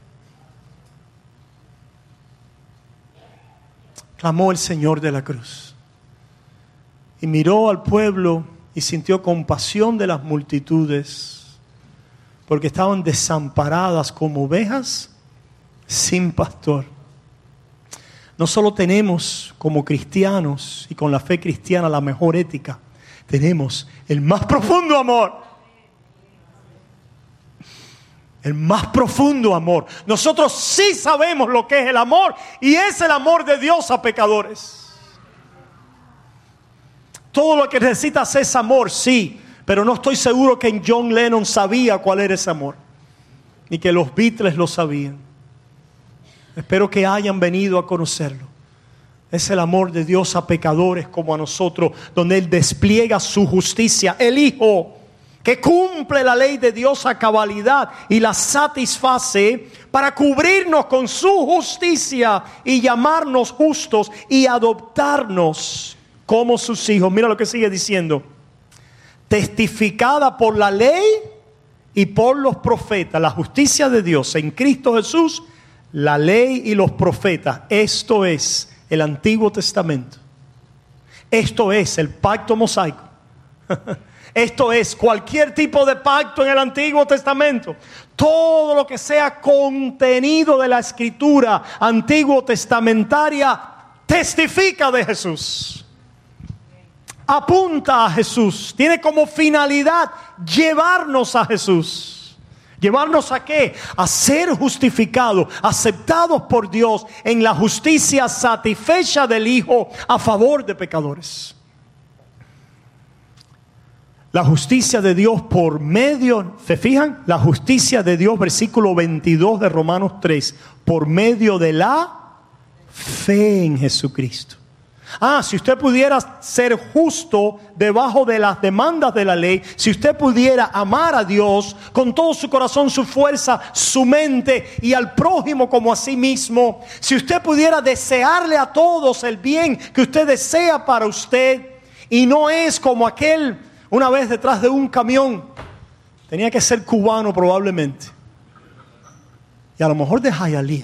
Clamó el Señor de la cruz y miró al pueblo y sintió compasión de las multitudes, porque estaban desamparadas como ovejas sin pastor. No solo tenemos como cristianos y con la fe cristiana la mejor ética, tenemos el más profundo amor. El más profundo amor. Nosotros sí sabemos lo que es el amor, y es el amor de Dios a pecadores. Todo lo que necesitas es amor, sí, pero no estoy seguro que John Lennon sabía cuál era ese amor, ni que los Beatles lo sabían. Espero que hayan venido a conocerlo. Es el amor de Dios a pecadores como a nosotros, donde Él despliega su justicia. El Hijo que cumple la ley de Dios a cabalidad y la satisface para cubrirnos con su justicia y llamarnos justos y adoptarnos como sus hijos. Mira lo que sigue diciendo. Testificada por la ley y por los profetas, la justicia de Dios en Cristo Jesús, la ley y los profetas. Esto es el Antiguo Testamento. Esto es el pacto mosaico. Esto es cualquier tipo de pacto en el Antiguo Testamento. Todo lo que sea contenido de la Escritura antiguo testamentaria testifica de Jesús. Apunta a Jesús. Tiene como finalidad llevarnos a Jesús. ¿Llevarnos a qué? A ser justificados, aceptados por Dios en la justicia satisfecha del Hijo a favor de pecadores. La justicia de Dios por medio, ¿se fijan? La justicia de Dios, versículo veintidós de Romanos tres, por medio de la fe en Jesucristo. Ah, si usted pudiera ser justo debajo de las demandas de la ley, si usted pudiera amar a Dios con todo su corazón, su fuerza, su mente y al prójimo como a sí mismo, si usted pudiera desearle a todos el bien que usted desea para usted, y no es como aquel una vez detrás de un camión, tenía que ser cubano probablemente, y a lo mejor de Hialeah.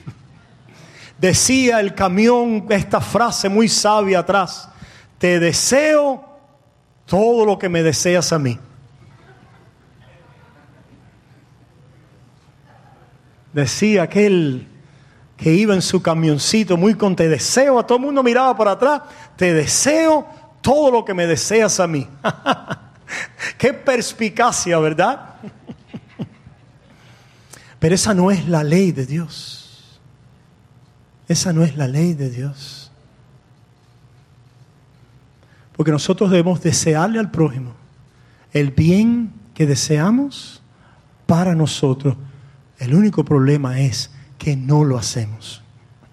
Decía el camión esta frase muy sabia atrás: te deseo todo lo que me deseas a mí. Decía aquel que iba en su camioncito muy con te deseo, a todo el mundo miraba por atrás, te deseo todo lo que me deseas a mí. Qué perspicacia, ¿verdad? Pero esa no es la ley de Dios. Esa no es la ley de Dios. Porque nosotros debemos desearle al prójimo el bien que deseamos para nosotros. El único problema es que no lo hacemos.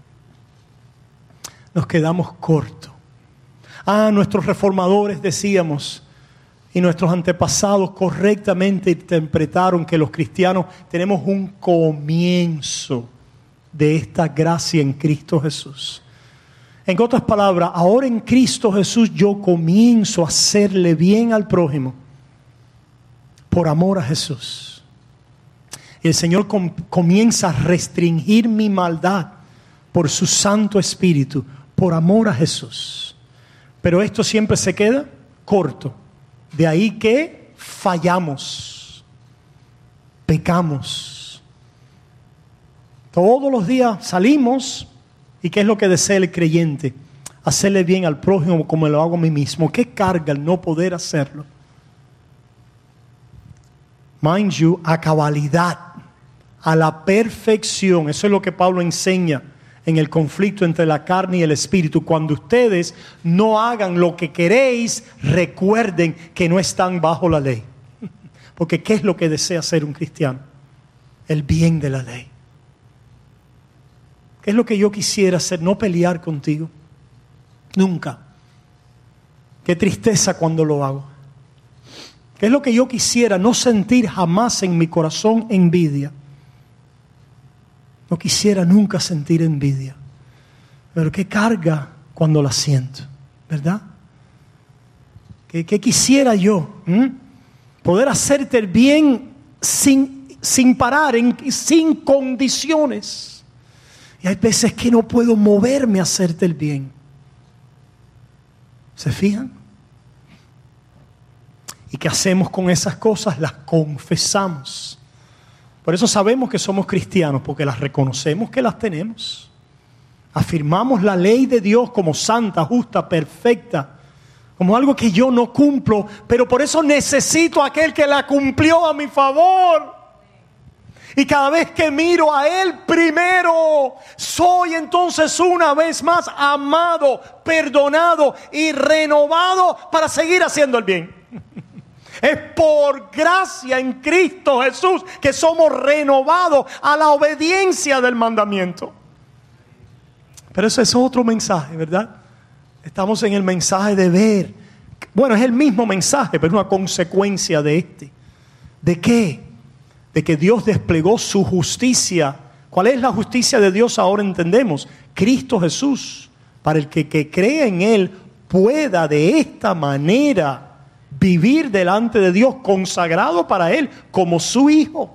Nos quedamos cortos. Ah, nuestros reformadores decíamos, y nuestros antepasados correctamente interpretaron que los cristianos tenemos un comienzo de esta gracia en Cristo Jesús. En otras palabras, ahora en Cristo Jesús yo comienzo a hacerle bien al prójimo por amor a Jesús. Y el Señor com- comienza a restringir mi maldad por su Santo Espíritu, por amor a Jesús. Pero esto siempre se queda corto. De ahí que fallamos, pecamos. Todos los días salimos y ¿qué es lo que desea el creyente? Hacerle bien al prójimo como lo hago a mí mismo. ¿Qué carga el no poder hacerlo? Mind you, a cabalidad, a la perfección. Eso es lo que Pablo enseña en el conflicto entre la carne y el espíritu. Cuando ustedes no hagan lo que queréis, recuerden que no están bajo la ley. Porque ¿qué es lo que desea ser un cristiano? El bien de la ley. ¿Qué es lo que yo quisiera hacer? No pelear contigo. Nunca. Qué tristeza cuando lo hago. ¿Qué es lo que yo quisiera? No sentir jamás en mi corazón envidia. No quisiera nunca sentir envidia. Pero qué carga cuando la siento, ¿verdad? ¿Qué, qué quisiera yo? ¿Mm? Poder hacerte el bien sin, sin parar, en, sin condiciones. Y hay veces que no puedo moverme a hacerte el bien. ¿Se fijan? ¿Y qué hacemos con esas cosas? Las confesamos. Por eso sabemos que somos cristianos, porque las reconocemos que las tenemos. Afirmamos la ley de Dios como santa, justa, perfecta, como algo que yo no cumplo, pero por eso necesito a aquel que la cumplió a mi favor. Y cada vez que miro a Él primero, soy entonces una vez más amado, perdonado y renovado para seguir haciendo el bien. Es por gracia en Cristo Jesús que somos renovados a la obediencia del mandamiento. Pero eso es otro mensaje, ¿verdad? Estamos en el mensaje de ver. Bueno, es el mismo mensaje, pero una consecuencia de este. ¿De qué? De que Dios desplegó su justicia. ¿Cuál es la justicia de Dios? Ahora entendemos. Cristo Jesús, para el que, que cree en Él, pueda de esta manera vivir delante de Dios consagrado para Él como su hijo.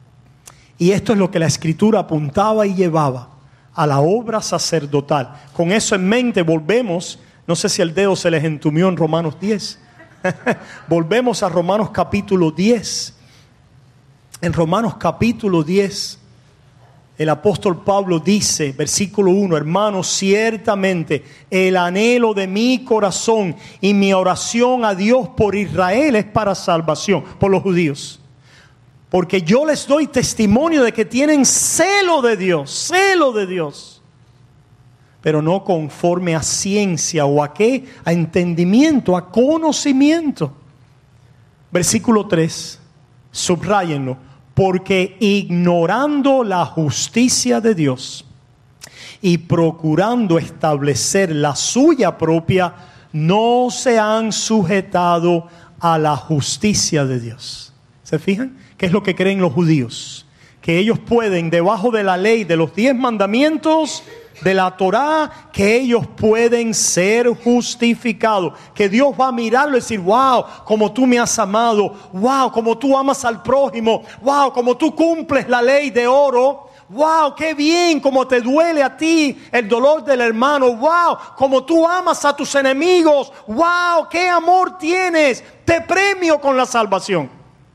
Y esto es lo que la Escritura apuntaba y llevaba a la obra sacerdotal. Con eso en mente volvemos, no sé si el dedo se les entumió en Romanos diez. Volvemos a Romanos capítulo diez. En Romanos capítulo diez, el apóstol Pablo dice, versículo uno, hermanos, ciertamente el anhelo de mi corazón y mi oración a Dios por Israel es para salvación, por los judíos. Porque yo les doy testimonio de que tienen celo de Dios, celo de Dios. Pero no conforme a ciencia o a qué, a entendimiento, a conocimiento. Versículo tres, subráyenlo. Porque ignorando la justicia de Dios y procurando establecer la suya propia, no se han sujetado a la justicia de Dios. ¿Se fijan? ¿Qué es lo que creen los judíos? Que ellos pueden, debajo de la ley de los diez mandamientos de la Torá, que ellos pueden ser justificados, que Dios va a mirarlo y decir, wow, como tú me has amado, wow, como tú amas al prójimo, wow, como tú cumples la ley de oro, wow, qué bien, como te duele a ti el dolor del hermano, wow, como tú amas a tus enemigos, wow, qué amor tienes, te premio con la salvación.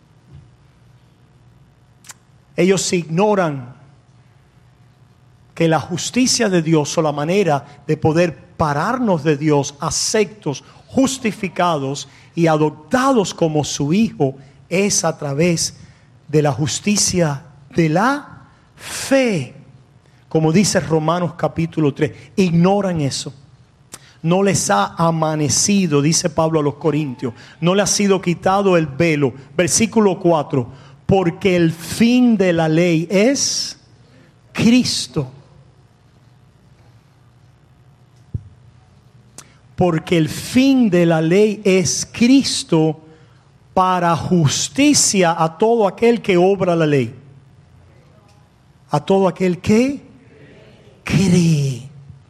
Ellos ignoran que la justicia de Dios o la manera de poder pararnos de Dios, aceptos, justificados y adoptados como su hijo, es a través de la justicia de la fe. Como dice Romanos capítulo tres, ignoran eso. No les ha amanecido, dice Pablo a los Corintios, no le ha sido quitado el velo. Versículo cuatro, porque el fin de la ley es Cristo. Porque el fin de la ley es Cristo para justicia a todo aquel que obra la ley. A todo aquel que cree.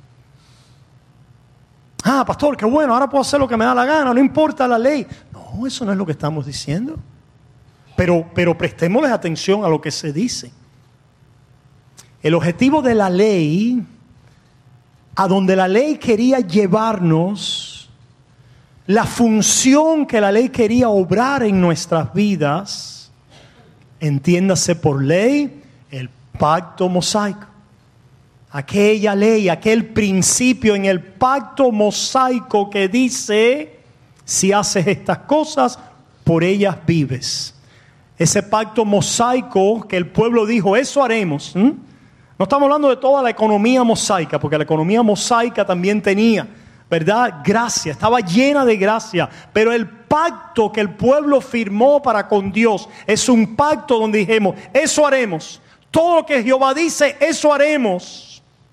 Ah, pastor, qué bueno, ahora puedo hacer lo que me da la gana, no importa la ley. No, eso no es lo que estamos diciendo. Pero, pero prestémosles atención a lo que se dice. El objetivo de la ley a donde la ley quería llevarnos, la función que la ley quería obrar en nuestras vidas, entiéndase por ley, el pacto mosaico. Aquella ley, aquel principio en el pacto mosaico que dice, si haces estas cosas, por ellas vives. Ese pacto mosaico que el pueblo dijo, eso haremos. ¿Mm? No estamos hablando de toda la economía mosaica, porque la economía mosaica también tenía, ¿verdad?, gracia, estaba llena de gracia. Pero el pacto que el pueblo firmó para con Dios es un pacto donde dijimos, eso haremos. Todo lo que Jehová dice, eso haremos.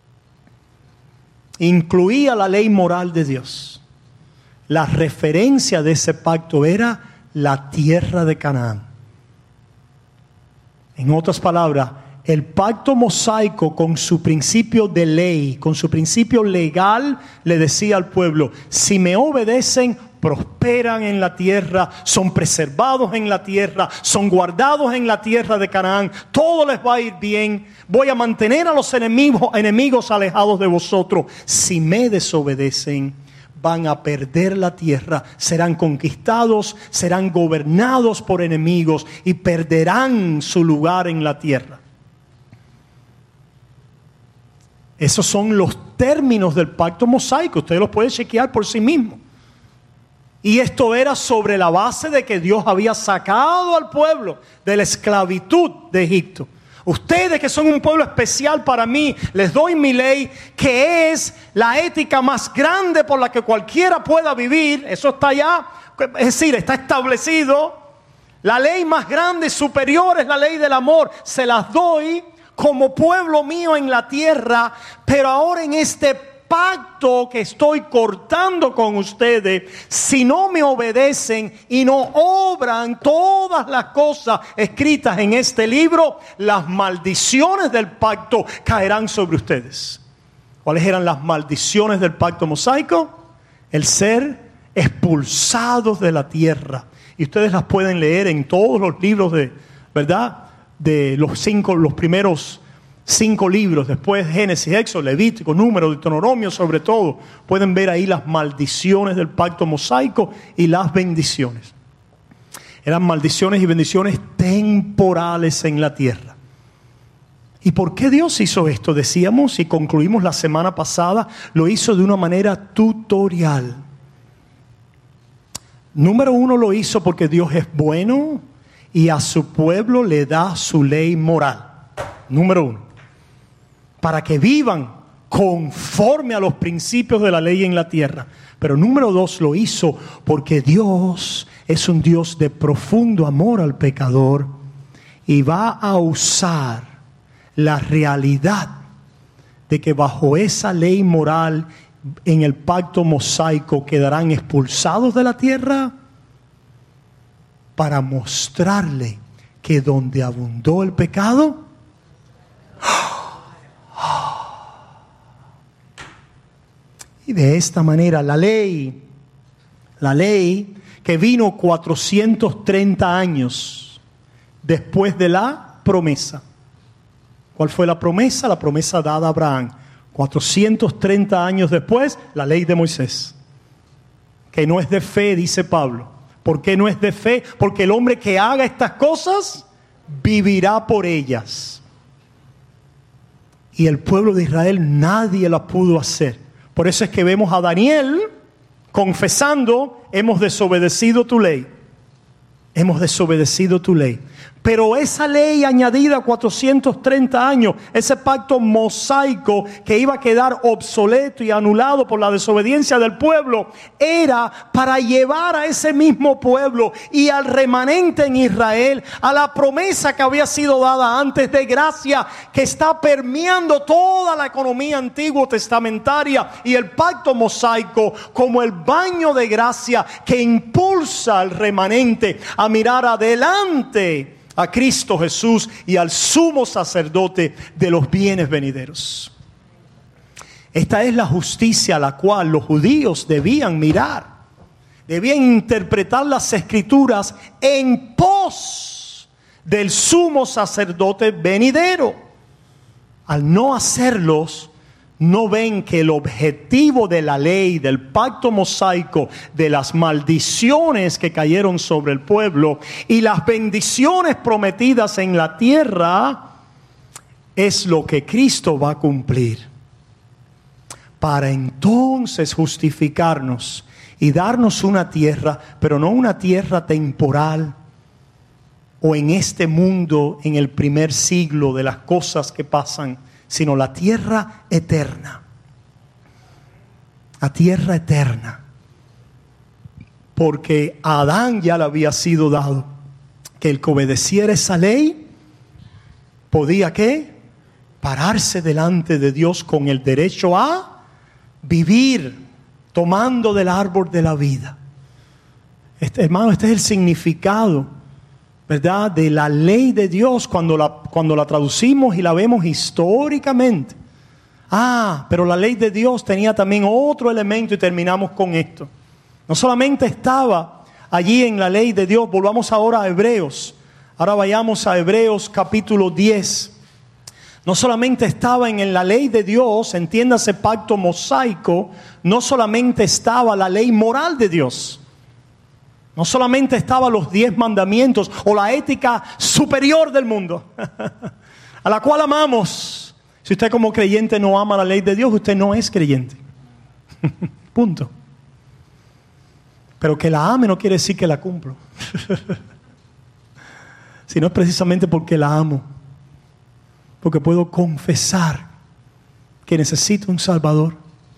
Incluía la ley moral de Dios. La referencia de ese pacto era la tierra de Canaán. En otras palabras, el pacto mosaico con su principio de ley, con su principio legal, le decía al pueblo, si me obedecen, prosperan en la tierra, son preservados en la tierra, son guardados en la tierra de Canaán, todo les va a ir bien, voy a mantener a los enemigos, enemigos alejados de vosotros. Si me desobedecen, van a perder la tierra, serán conquistados, serán gobernados por enemigos y perderán su lugar en la tierra. Esos son los términos del pacto mosaico, ustedes los pueden chequear por sí mismos. Y esto era sobre la base de que Dios había sacado al pueblo de la esclavitud de Egipto. Ustedes que son un pueblo especial para mí, les doy mi ley, que es la ética más grande por la que cualquiera pueda vivir. Eso está ya, es decir, está establecido. La ley más grande y superior es la ley del amor. Se las doy como pueblo mío en la tierra, pero ahora en este pacto que estoy cortando con ustedes, si no me obedecen y no obran todas las cosas escritas en este libro, las maldiciones del pacto caerán sobre ustedes. ¿Cuáles eran las maldiciones del pacto mosaico? El ser expulsados de la tierra. Y ustedes las pueden leer en todos los libros de, ¿verdad?, de los cinco, los primeros cinco libros, después Génesis, Éxodo, Levítico, Número, Deuteronomio, sobre todo. Pueden ver ahí las maldiciones del pacto mosaico y las bendiciones. Eran maldiciones y bendiciones temporales en la tierra. ¿Y por qué Dios hizo esto? Decíamos y concluimos la semana pasada, lo hizo de una manera tutorial. Número uno, lo hizo porque Dios es bueno y a su pueblo le da su ley moral. Número uno. Para que vivan conforme a los principios de la ley en la tierra. Pero número dos, lo hizo porque Dios es un Dios de profundo amor al pecador y va a usar la realidad de que bajo esa ley moral en el pacto mosaico quedarán expulsados de la tierra para mostrarle que donde abundó el pecado, y de esta manera la ley, la ley que vino cuatrocientos treinta años después de la promesa. ¿Cuál fue la promesa? La promesa dada a Abraham. cuatrocientos treinta años después, la ley de Moisés. Que no es de fe, dice Pablo. ¿Por qué no es de fe? Porque el hombre que haga estas cosas vivirá por ellas. Y el pueblo de Israel nadie la pudo hacer. Por eso es que vemos a Daniel confesando, hemos desobedecido tu ley. Hemos desobedecido tu ley. Pero esa ley añadida cuatrocientos treinta años, ese pacto mosaico que iba a quedar obsoleto y anulado por la desobediencia del pueblo, era para llevar a ese mismo pueblo y al remanente en Israel a la promesa que había sido dada antes de gracia, que está permeando toda la economía antiguo testamentaria, y el pacto mosaico como el baño de gracia que impulsa al remanente a mirar adelante a Cristo Jesús y al sumo sacerdote de los bienes venideros. Esta es la justicia a la cual los judíos debían mirar. Debían interpretar las escrituras en pos del sumo sacerdote venidero. Al no hacerlos, no ven que el objetivo de la ley, del pacto mosaico, de las maldiciones que cayeron sobre el pueblo y las bendiciones prometidas en la tierra es lo que Cristo va a cumplir, para entonces justificarnos y darnos una tierra, pero no una tierra temporal o en este mundo, en el primer siglo de las cosas que pasan, sino la tierra eterna. La tierra eterna. Porque a Adán ya le había sido dado que el que obedeciera esa ley podía, ¿qué? Pararse delante de Dios con el derecho a vivir tomando del árbol de la vida. Este, hermano, este es el significado, ¿verdad?, de la ley de Dios cuando la, cuando la traducimos y la vemos históricamente. Ah, pero la ley de Dios tenía también otro elemento y terminamos con esto. No solamente estaba allí en la ley de Dios, volvamos ahora a Hebreos. Ahora vayamos a Hebreos capítulo diez. No solamente estaba en la ley de Dios, entiéndase pacto mosaico, no solamente estaba la ley moral de Dios. No solamente estaban los diez mandamientos o la ética superior del mundo, a la cual amamos. Si usted como creyente no ama la ley de Dios, usted no es creyente. Punto. Pero que la ame no quiere decir que la cumplo. Sino es precisamente porque la amo. Porque puedo confesar que necesito un Salvador.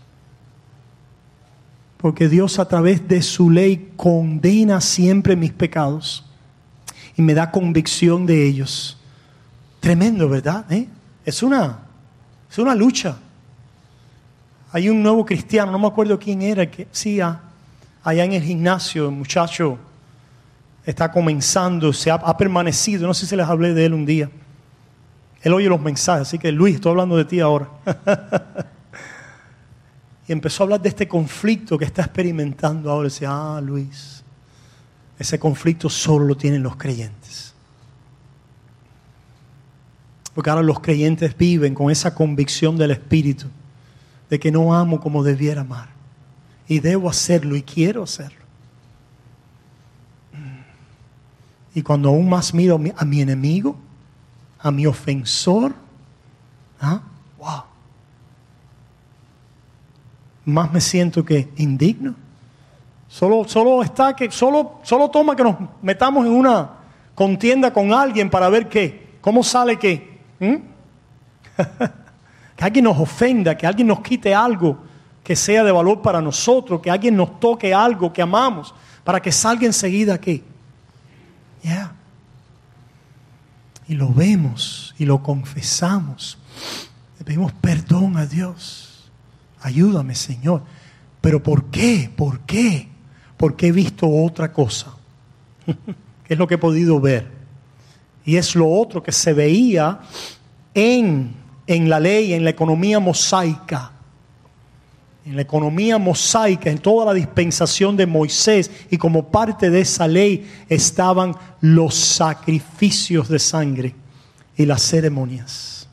Porque Dios a través de su ley condena siempre mis pecados y me da convicción de ellos. Tremendo, ¿verdad? ¿Eh? Es una, es una lucha. Hay un nuevo cristiano, no me acuerdo quién era, que sí, allá en el gimnasio, el muchacho está comenzando, se ha, ha permanecido, no sé si les hablé de él un día. Él oye los mensajes, así que Luis, estoy hablando de ti ahora. Y empezó a hablar de este conflicto que está experimentando ahora. Y decía, ah, Luis, ese conflicto solo lo tienen los creyentes. Porque ahora los creyentes viven con esa convicción del Espíritu de que no amo como debiera amar. Y debo hacerlo y quiero hacerlo. Y cuando aún más miro a mi, a mi enemigo, a mi ofensor, ¿ah? Wow. Más me siento que indigno. Solo, solo está que, solo, solo toma que nos metamos en una contienda con alguien para ver qué, cómo sale qué. ¿Mm? Que alguien nos ofenda, que alguien nos quite algo que sea de valor para nosotros, que alguien nos toque algo que amamos, para que salga enseguida qué. Ya. Yeah. Y lo vemos y lo confesamos. Le pedimos perdón a Dios. Ayúdame, Señor. ¿Pero por qué? ¿Por qué? Porque he visto otra cosa. ¿Qué es lo que he podido ver? Y es lo otro que se veía en, en la ley, en la economía mosaica. En la economía mosaica, en toda la dispensación de Moisés, y como parte de esa ley estaban los sacrificios de sangre y las ceremonias.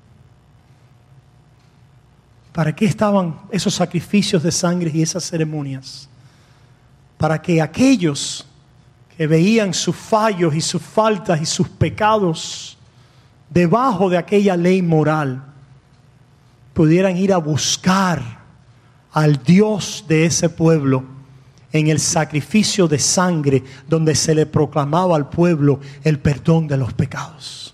¿Para qué estaban esos sacrificios de sangre y esas ceremonias? Para que aquellos que veían sus fallos y sus faltas y sus pecados debajo de aquella ley moral pudieran ir a buscar al Dios de ese pueblo en el sacrificio de sangre, donde se le proclamaba al pueblo el perdón de los pecados.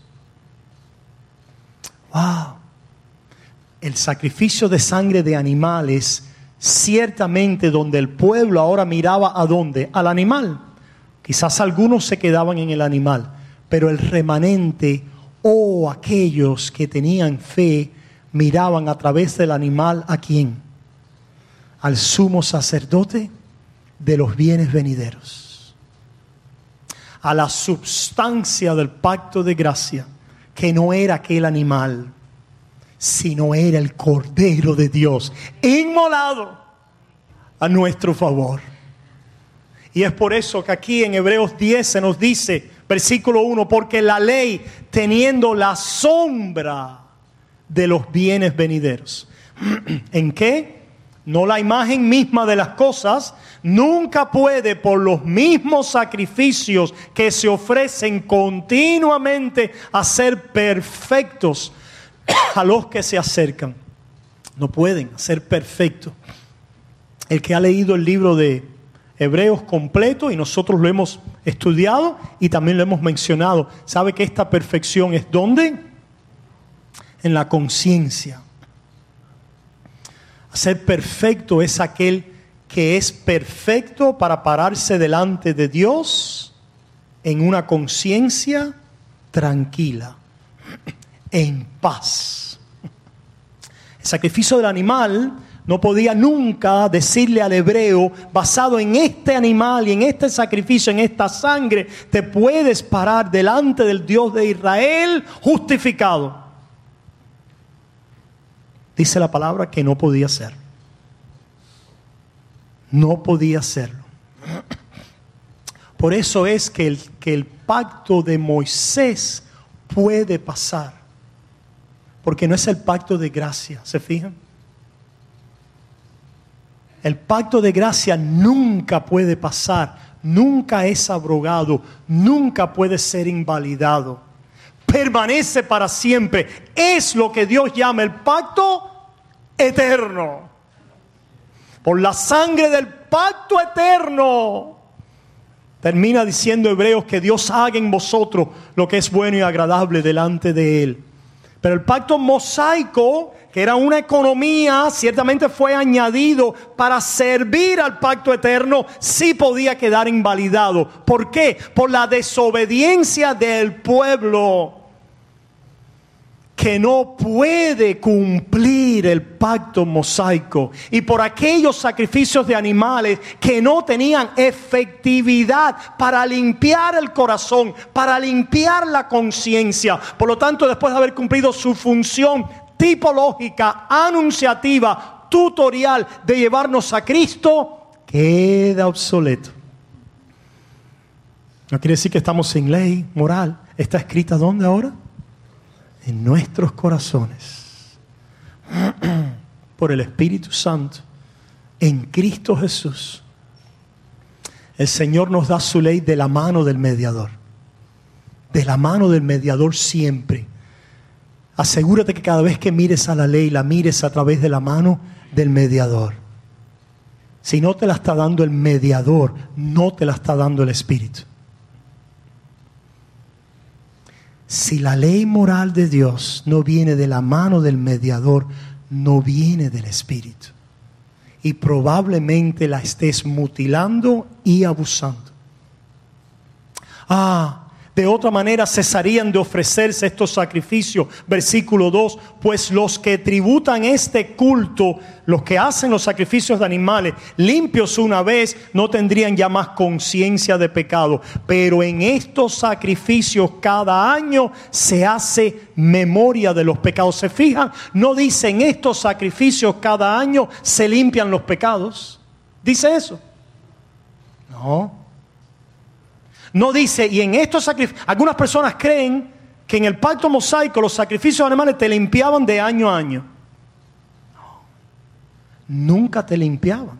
Wow. El sacrificio de sangre de animales, ciertamente donde el pueblo ahora miraba a dónde, al animal. Quizás algunos se quedaban en el animal, pero el remanente o aquellos que tenían fe miraban a través del animal ¿a quién? Al sumo sacerdote de los bienes venideros, a la substancia del pacto de gracia, que no era aquel animal, sino era el Cordero de Dios, inmolado a nuestro favor. Y es por eso que aquí en Hebreos diez se nos dice, versículo uno, porque la ley, teniendo la sombra de los bienes venideros. ¿En qué? No la imagen misma de las cosas, nunca puede por los mismos sacrificios que se ofrecen continuamente hacer perfectos a los que se acercan. No pueden ser perfectos. El que ha leído el libro de Hebreos completo, y nosotros lo hemos estudiado y también lo hemos mencionado, sabe que esta perfección es ¿dónde? En la conciencia. Ser perfecto es aquel que es perfecto para pararse delante de Dios en una conciencia tranquila, en paz. El sacrificio del animal no podía nunca decirle al hebreo, basado en este animal y en este sacrificio, en esta sangre, te puedes parar delante del Dios de Israel justificado. Dice la palabra que no podía ser. No podía serlo. Por eso es que el, que el pacto de Moisés puede pasar. Porque no es el pacto de gracia, ¿se fijan? El pacto de gracia nunca puede pasar, nunca es abrogado, nunca puede ser invalidado. Permanece para siempre. Es lo que Dios llama el pacto eterno. Por la sangre del pacto eterno. Termina diciendo Hebreos que Dios haga en vosotros lo que es bueno y agradable delante de Él. Pero el pacto mosaico, que era una economía, ciertamente fue añadido para servir al pacto eterno, sí podía quedar invalidado. ¿Por qué? Por la desobediencia del pueblo, que no puede cumplir el pacto mosaico, y por aquellos sacrificios de animales que no tenían efectividad para limpiar el corazón, para limpiar la conciencia. Por lo tanto, después de haber cumplido su función tipológica, anunciativa, tutorial de llevarnos a Cristo, queda obsoleto. No quiere decir que estamos sin ley moral. ¿Está escrita dónde ahora? En nuestros corazones, por el Espíritu Santo, en Cristo Jesús. El Señor nos da su ley de la mano del mediador, de la mano del mediador siempre. Asegúrate que cada vez que mires a la ley, la mires a través de la mano del mediador. Si no te la está dando el mediador, no te la está dando el Espíritu. Si la ley moral de Dios no viene de la mano del mediador, no viene del Espíritu. Y probablemente la estés mutilando y abusando. Ah, de otra manera cesarían de ofrecerse estos sacrificios. Versículo dos, pues los que tributan este culto, los que hacen los sacrificios de animales, limpios una vez, no tendrían ya más conciencia de pecado. Pero en estos sacrificios cada año se hace memoria de los pecados. ¿Se fijan? No dice en estos sacrificios cada año se limpian los pecados. ¿Dice eso? No. No dice, y en estos sacrificios, algunas personas creen que en el pacto mosaico los sacrificios animales te limpiaban de año a año. No, nunca te limpiaban.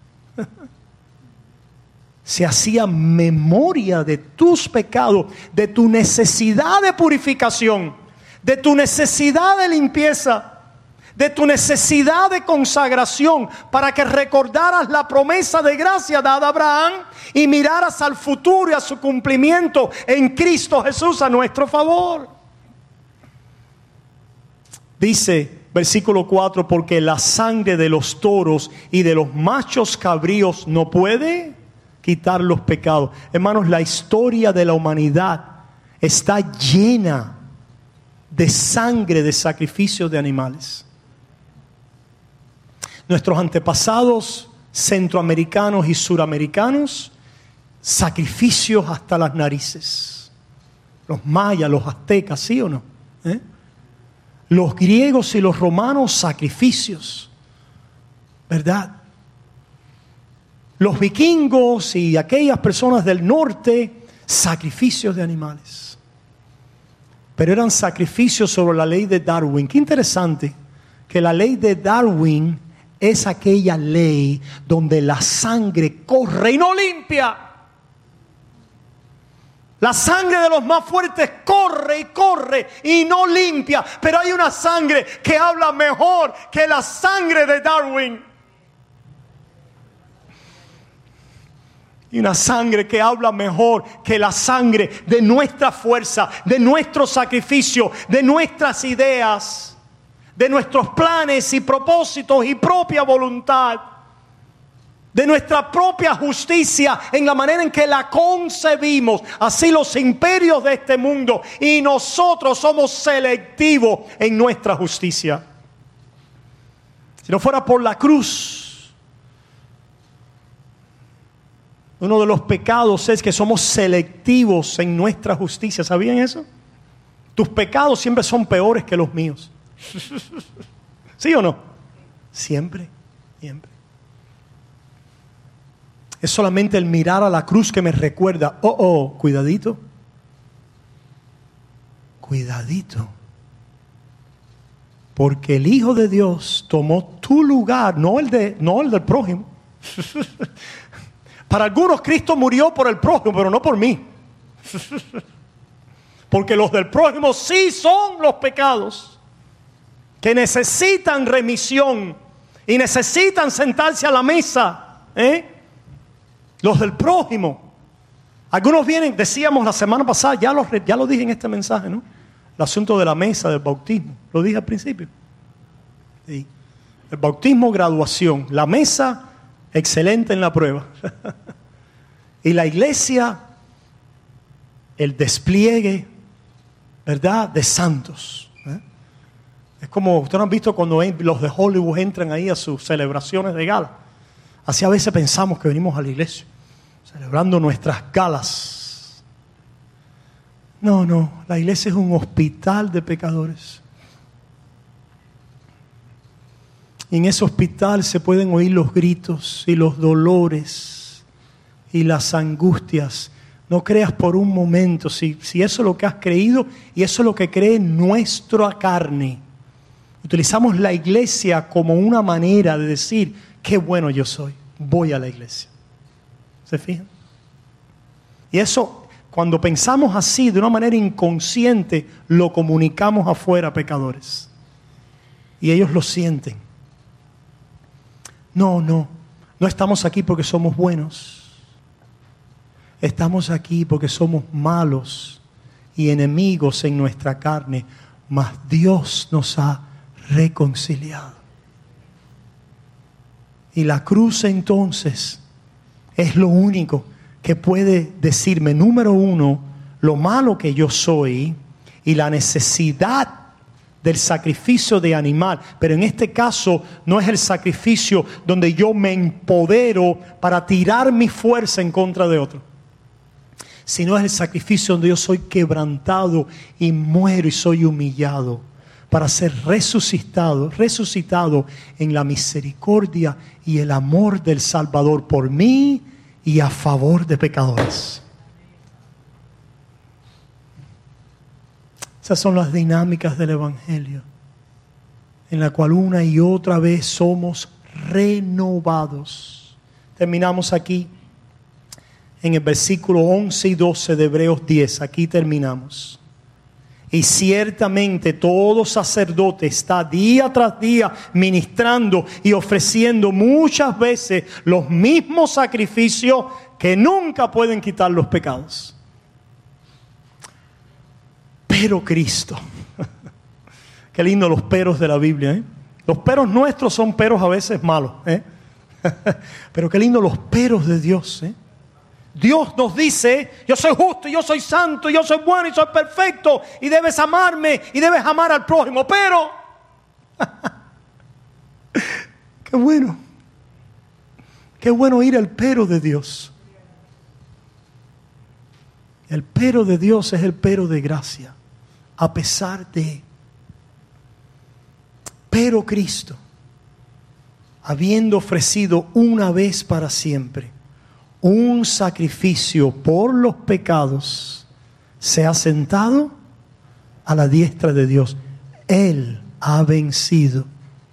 Se hacía memoria de tus pecados, de tu necesidad de purificación, de tu necesidad de limpieza, de tu necesidad de consagración, para que recordaras la promesa de gracia dada a Abraham y miraras al futuro y a su cumplimiento en Cristo Jesús a nuestro favor. Dice versículo cuatro, porque la sangre de los toros y de los machos cabríos no puede quitar los pecados. Hermanos, la historia de la humanidad está llena de sangre de sacrificios de animales. Nuestros antepasados centroamericanos y suramericanos, sacrificios hasta las narices. Los mayas, los aztecas, ¿sí o no? ¿Eh? Los griegos y los romanos, sacrificios, ¿verdad? Los vikingos y aquellas personas del norte, sacrificios de animales. Pero eran sacrificios sobre la ley de Darwin. Qué interesante que la ley de Darwin es aquella ley donde la sangre corre y no limpia. La sangre de los más fuertes corre y corre y no limpia. Pero hay una sangre que habla mejor que la sangre de Darwin. Y una sangre que habla mejor que la sangre de nuestra fuerza, de nuestro sacrificio, de nuestras ideas, de nuestros planes y propósitos y propia voluntad, de nuestra propia justicia en la manera en que la concebimos. Así los imperios de este mundo, y nosotros somos selectivos en nuestra justicia. Si no fuera por la cruz, uno de los pecados es que somos selectivos en nuestra justicia. ¿Sabían eso? Tus pecados siempre son peores que los míos. ¿Sí o no? Siempre, siempre. Es solamente el mirar a la cruz que me recuerda, oh, oh, cuidadito, cuidadito. Porque el Hijo de Dios tomó tu lugar, no el, de, no el del prójimo. Para algunos Cristo murió por el prójimo, pero no por mí. Porque los del prójimo sí son los pecados que necesitan remisión y necesitan sentarse a la mesa, ¿eh? Los del prójimo. Algunos vienen, decíamos la semana pasada, ya lo, ya lo dije en este mensaje, ¿no? El asunto de la mesa del bautismo. Lo dije al principio. Sí. El bautismo, graduación. La mesa, excelente en la prueba. Y la iglesia, el despliegue, ¿verdad?, de santos. ¿eh? Es como, ustedes han visto cuando los de Hollywood entran ahí a sus celebraciones de gala. Así a veces pensamos que venimos a la iglesia, celebrando nuestras galas. No, no, la iglesia es un hospital de pecadores. Y en ese hospital se pueden oír los gritos y los dolores y las angustias. No creas por un momento, si, si eso es lo que has creído y eso es lo que cree nuestra carne. Utilizamos la iglesia como una manera de decir, qué bueno yo soy, voy a la iglesia. ¿Se fijan? Y eso, cuando pensamos así, de una manera inconsciente, lo comunicamos afuera a pecadores. Y ellos lo sienten. No, no, no estamos aquí porque somos buenos. Estamos aquí porque somos malos y enemigos en nuestra carne, mas Dios nos ha reconciliado. Y la cruz entonces es lo único que puede decirme, número uno, lo malo que yo soy y la necesidad del sacrificio de animal. Pero en este caso no es el sacrificio donde yo me empodero para tirar mi fuerza en contra de otro, sino es el sacrificio donde yo soy quebrantado y muero y soy humillado para ser resucitado, resucitado en la misericordia y el amor del Salvador por mí y a favor de pecadores. Esas son las dinámicas del Evangelio, en la cual una y otra vez somos renovados. Terminamos aquí en el versículo once y doce de Hebreos diez. Aquí terminamos. Y ciertamente todo sacerdote está día tras día ministrando y ofreciendo muchas veces los mismos sacrificios que nunca pueden quitar los pecados. Pero Cristo, qué lindo los peros de la Biblia, ¿eh? Los peros nuestros son peros a veces malos, ¿eh? Pero qué lindo los peros de Dios, ¿eh? Dios nos dice, yo soy justo, yo soy santo, yo soy bueno y soy perfecto y debes amarme y debes amar al prójimo, pero qué bueno, qué bueno ir al pero de Dios. El pero de Dios es el pero de gracia, a pesar de. Pero Cristo, habiendo ofrecido una vez para siempre un sacrificio por los pecados, se ha sentado a la diestra de Dios. Él ha vencido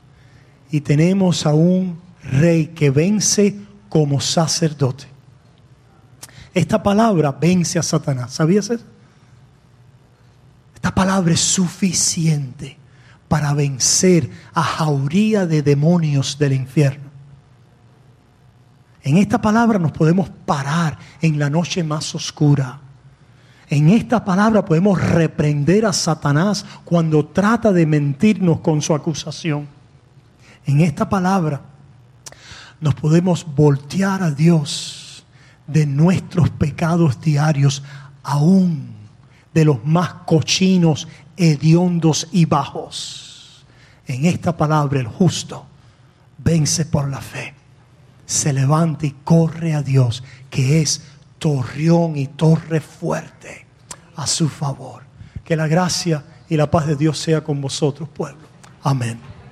Y tenemos a un rey que vence como sacerdote. Esta palabra vence a Satanás. ¿Sabías eso? Esta palabra es suficiente para vencer a jauría de demonios del infierno. En esta palabra nos podemos parar en la noche más oscura. En esta palabra podemos reprender a Satanás cuando trata de mentirnos con su acusación. En esta palabra nos podemos voltear a Dios de nuestros pecados diarios, aún de los más cochinos, hediondos y bajos. En esta palabra el justo vence por la fe, se levanta y corre a Dios, que es torreón y torre fuerte a su favor. Que la gracia y la paz de Dios sea con vosotros, pueblo. Amén.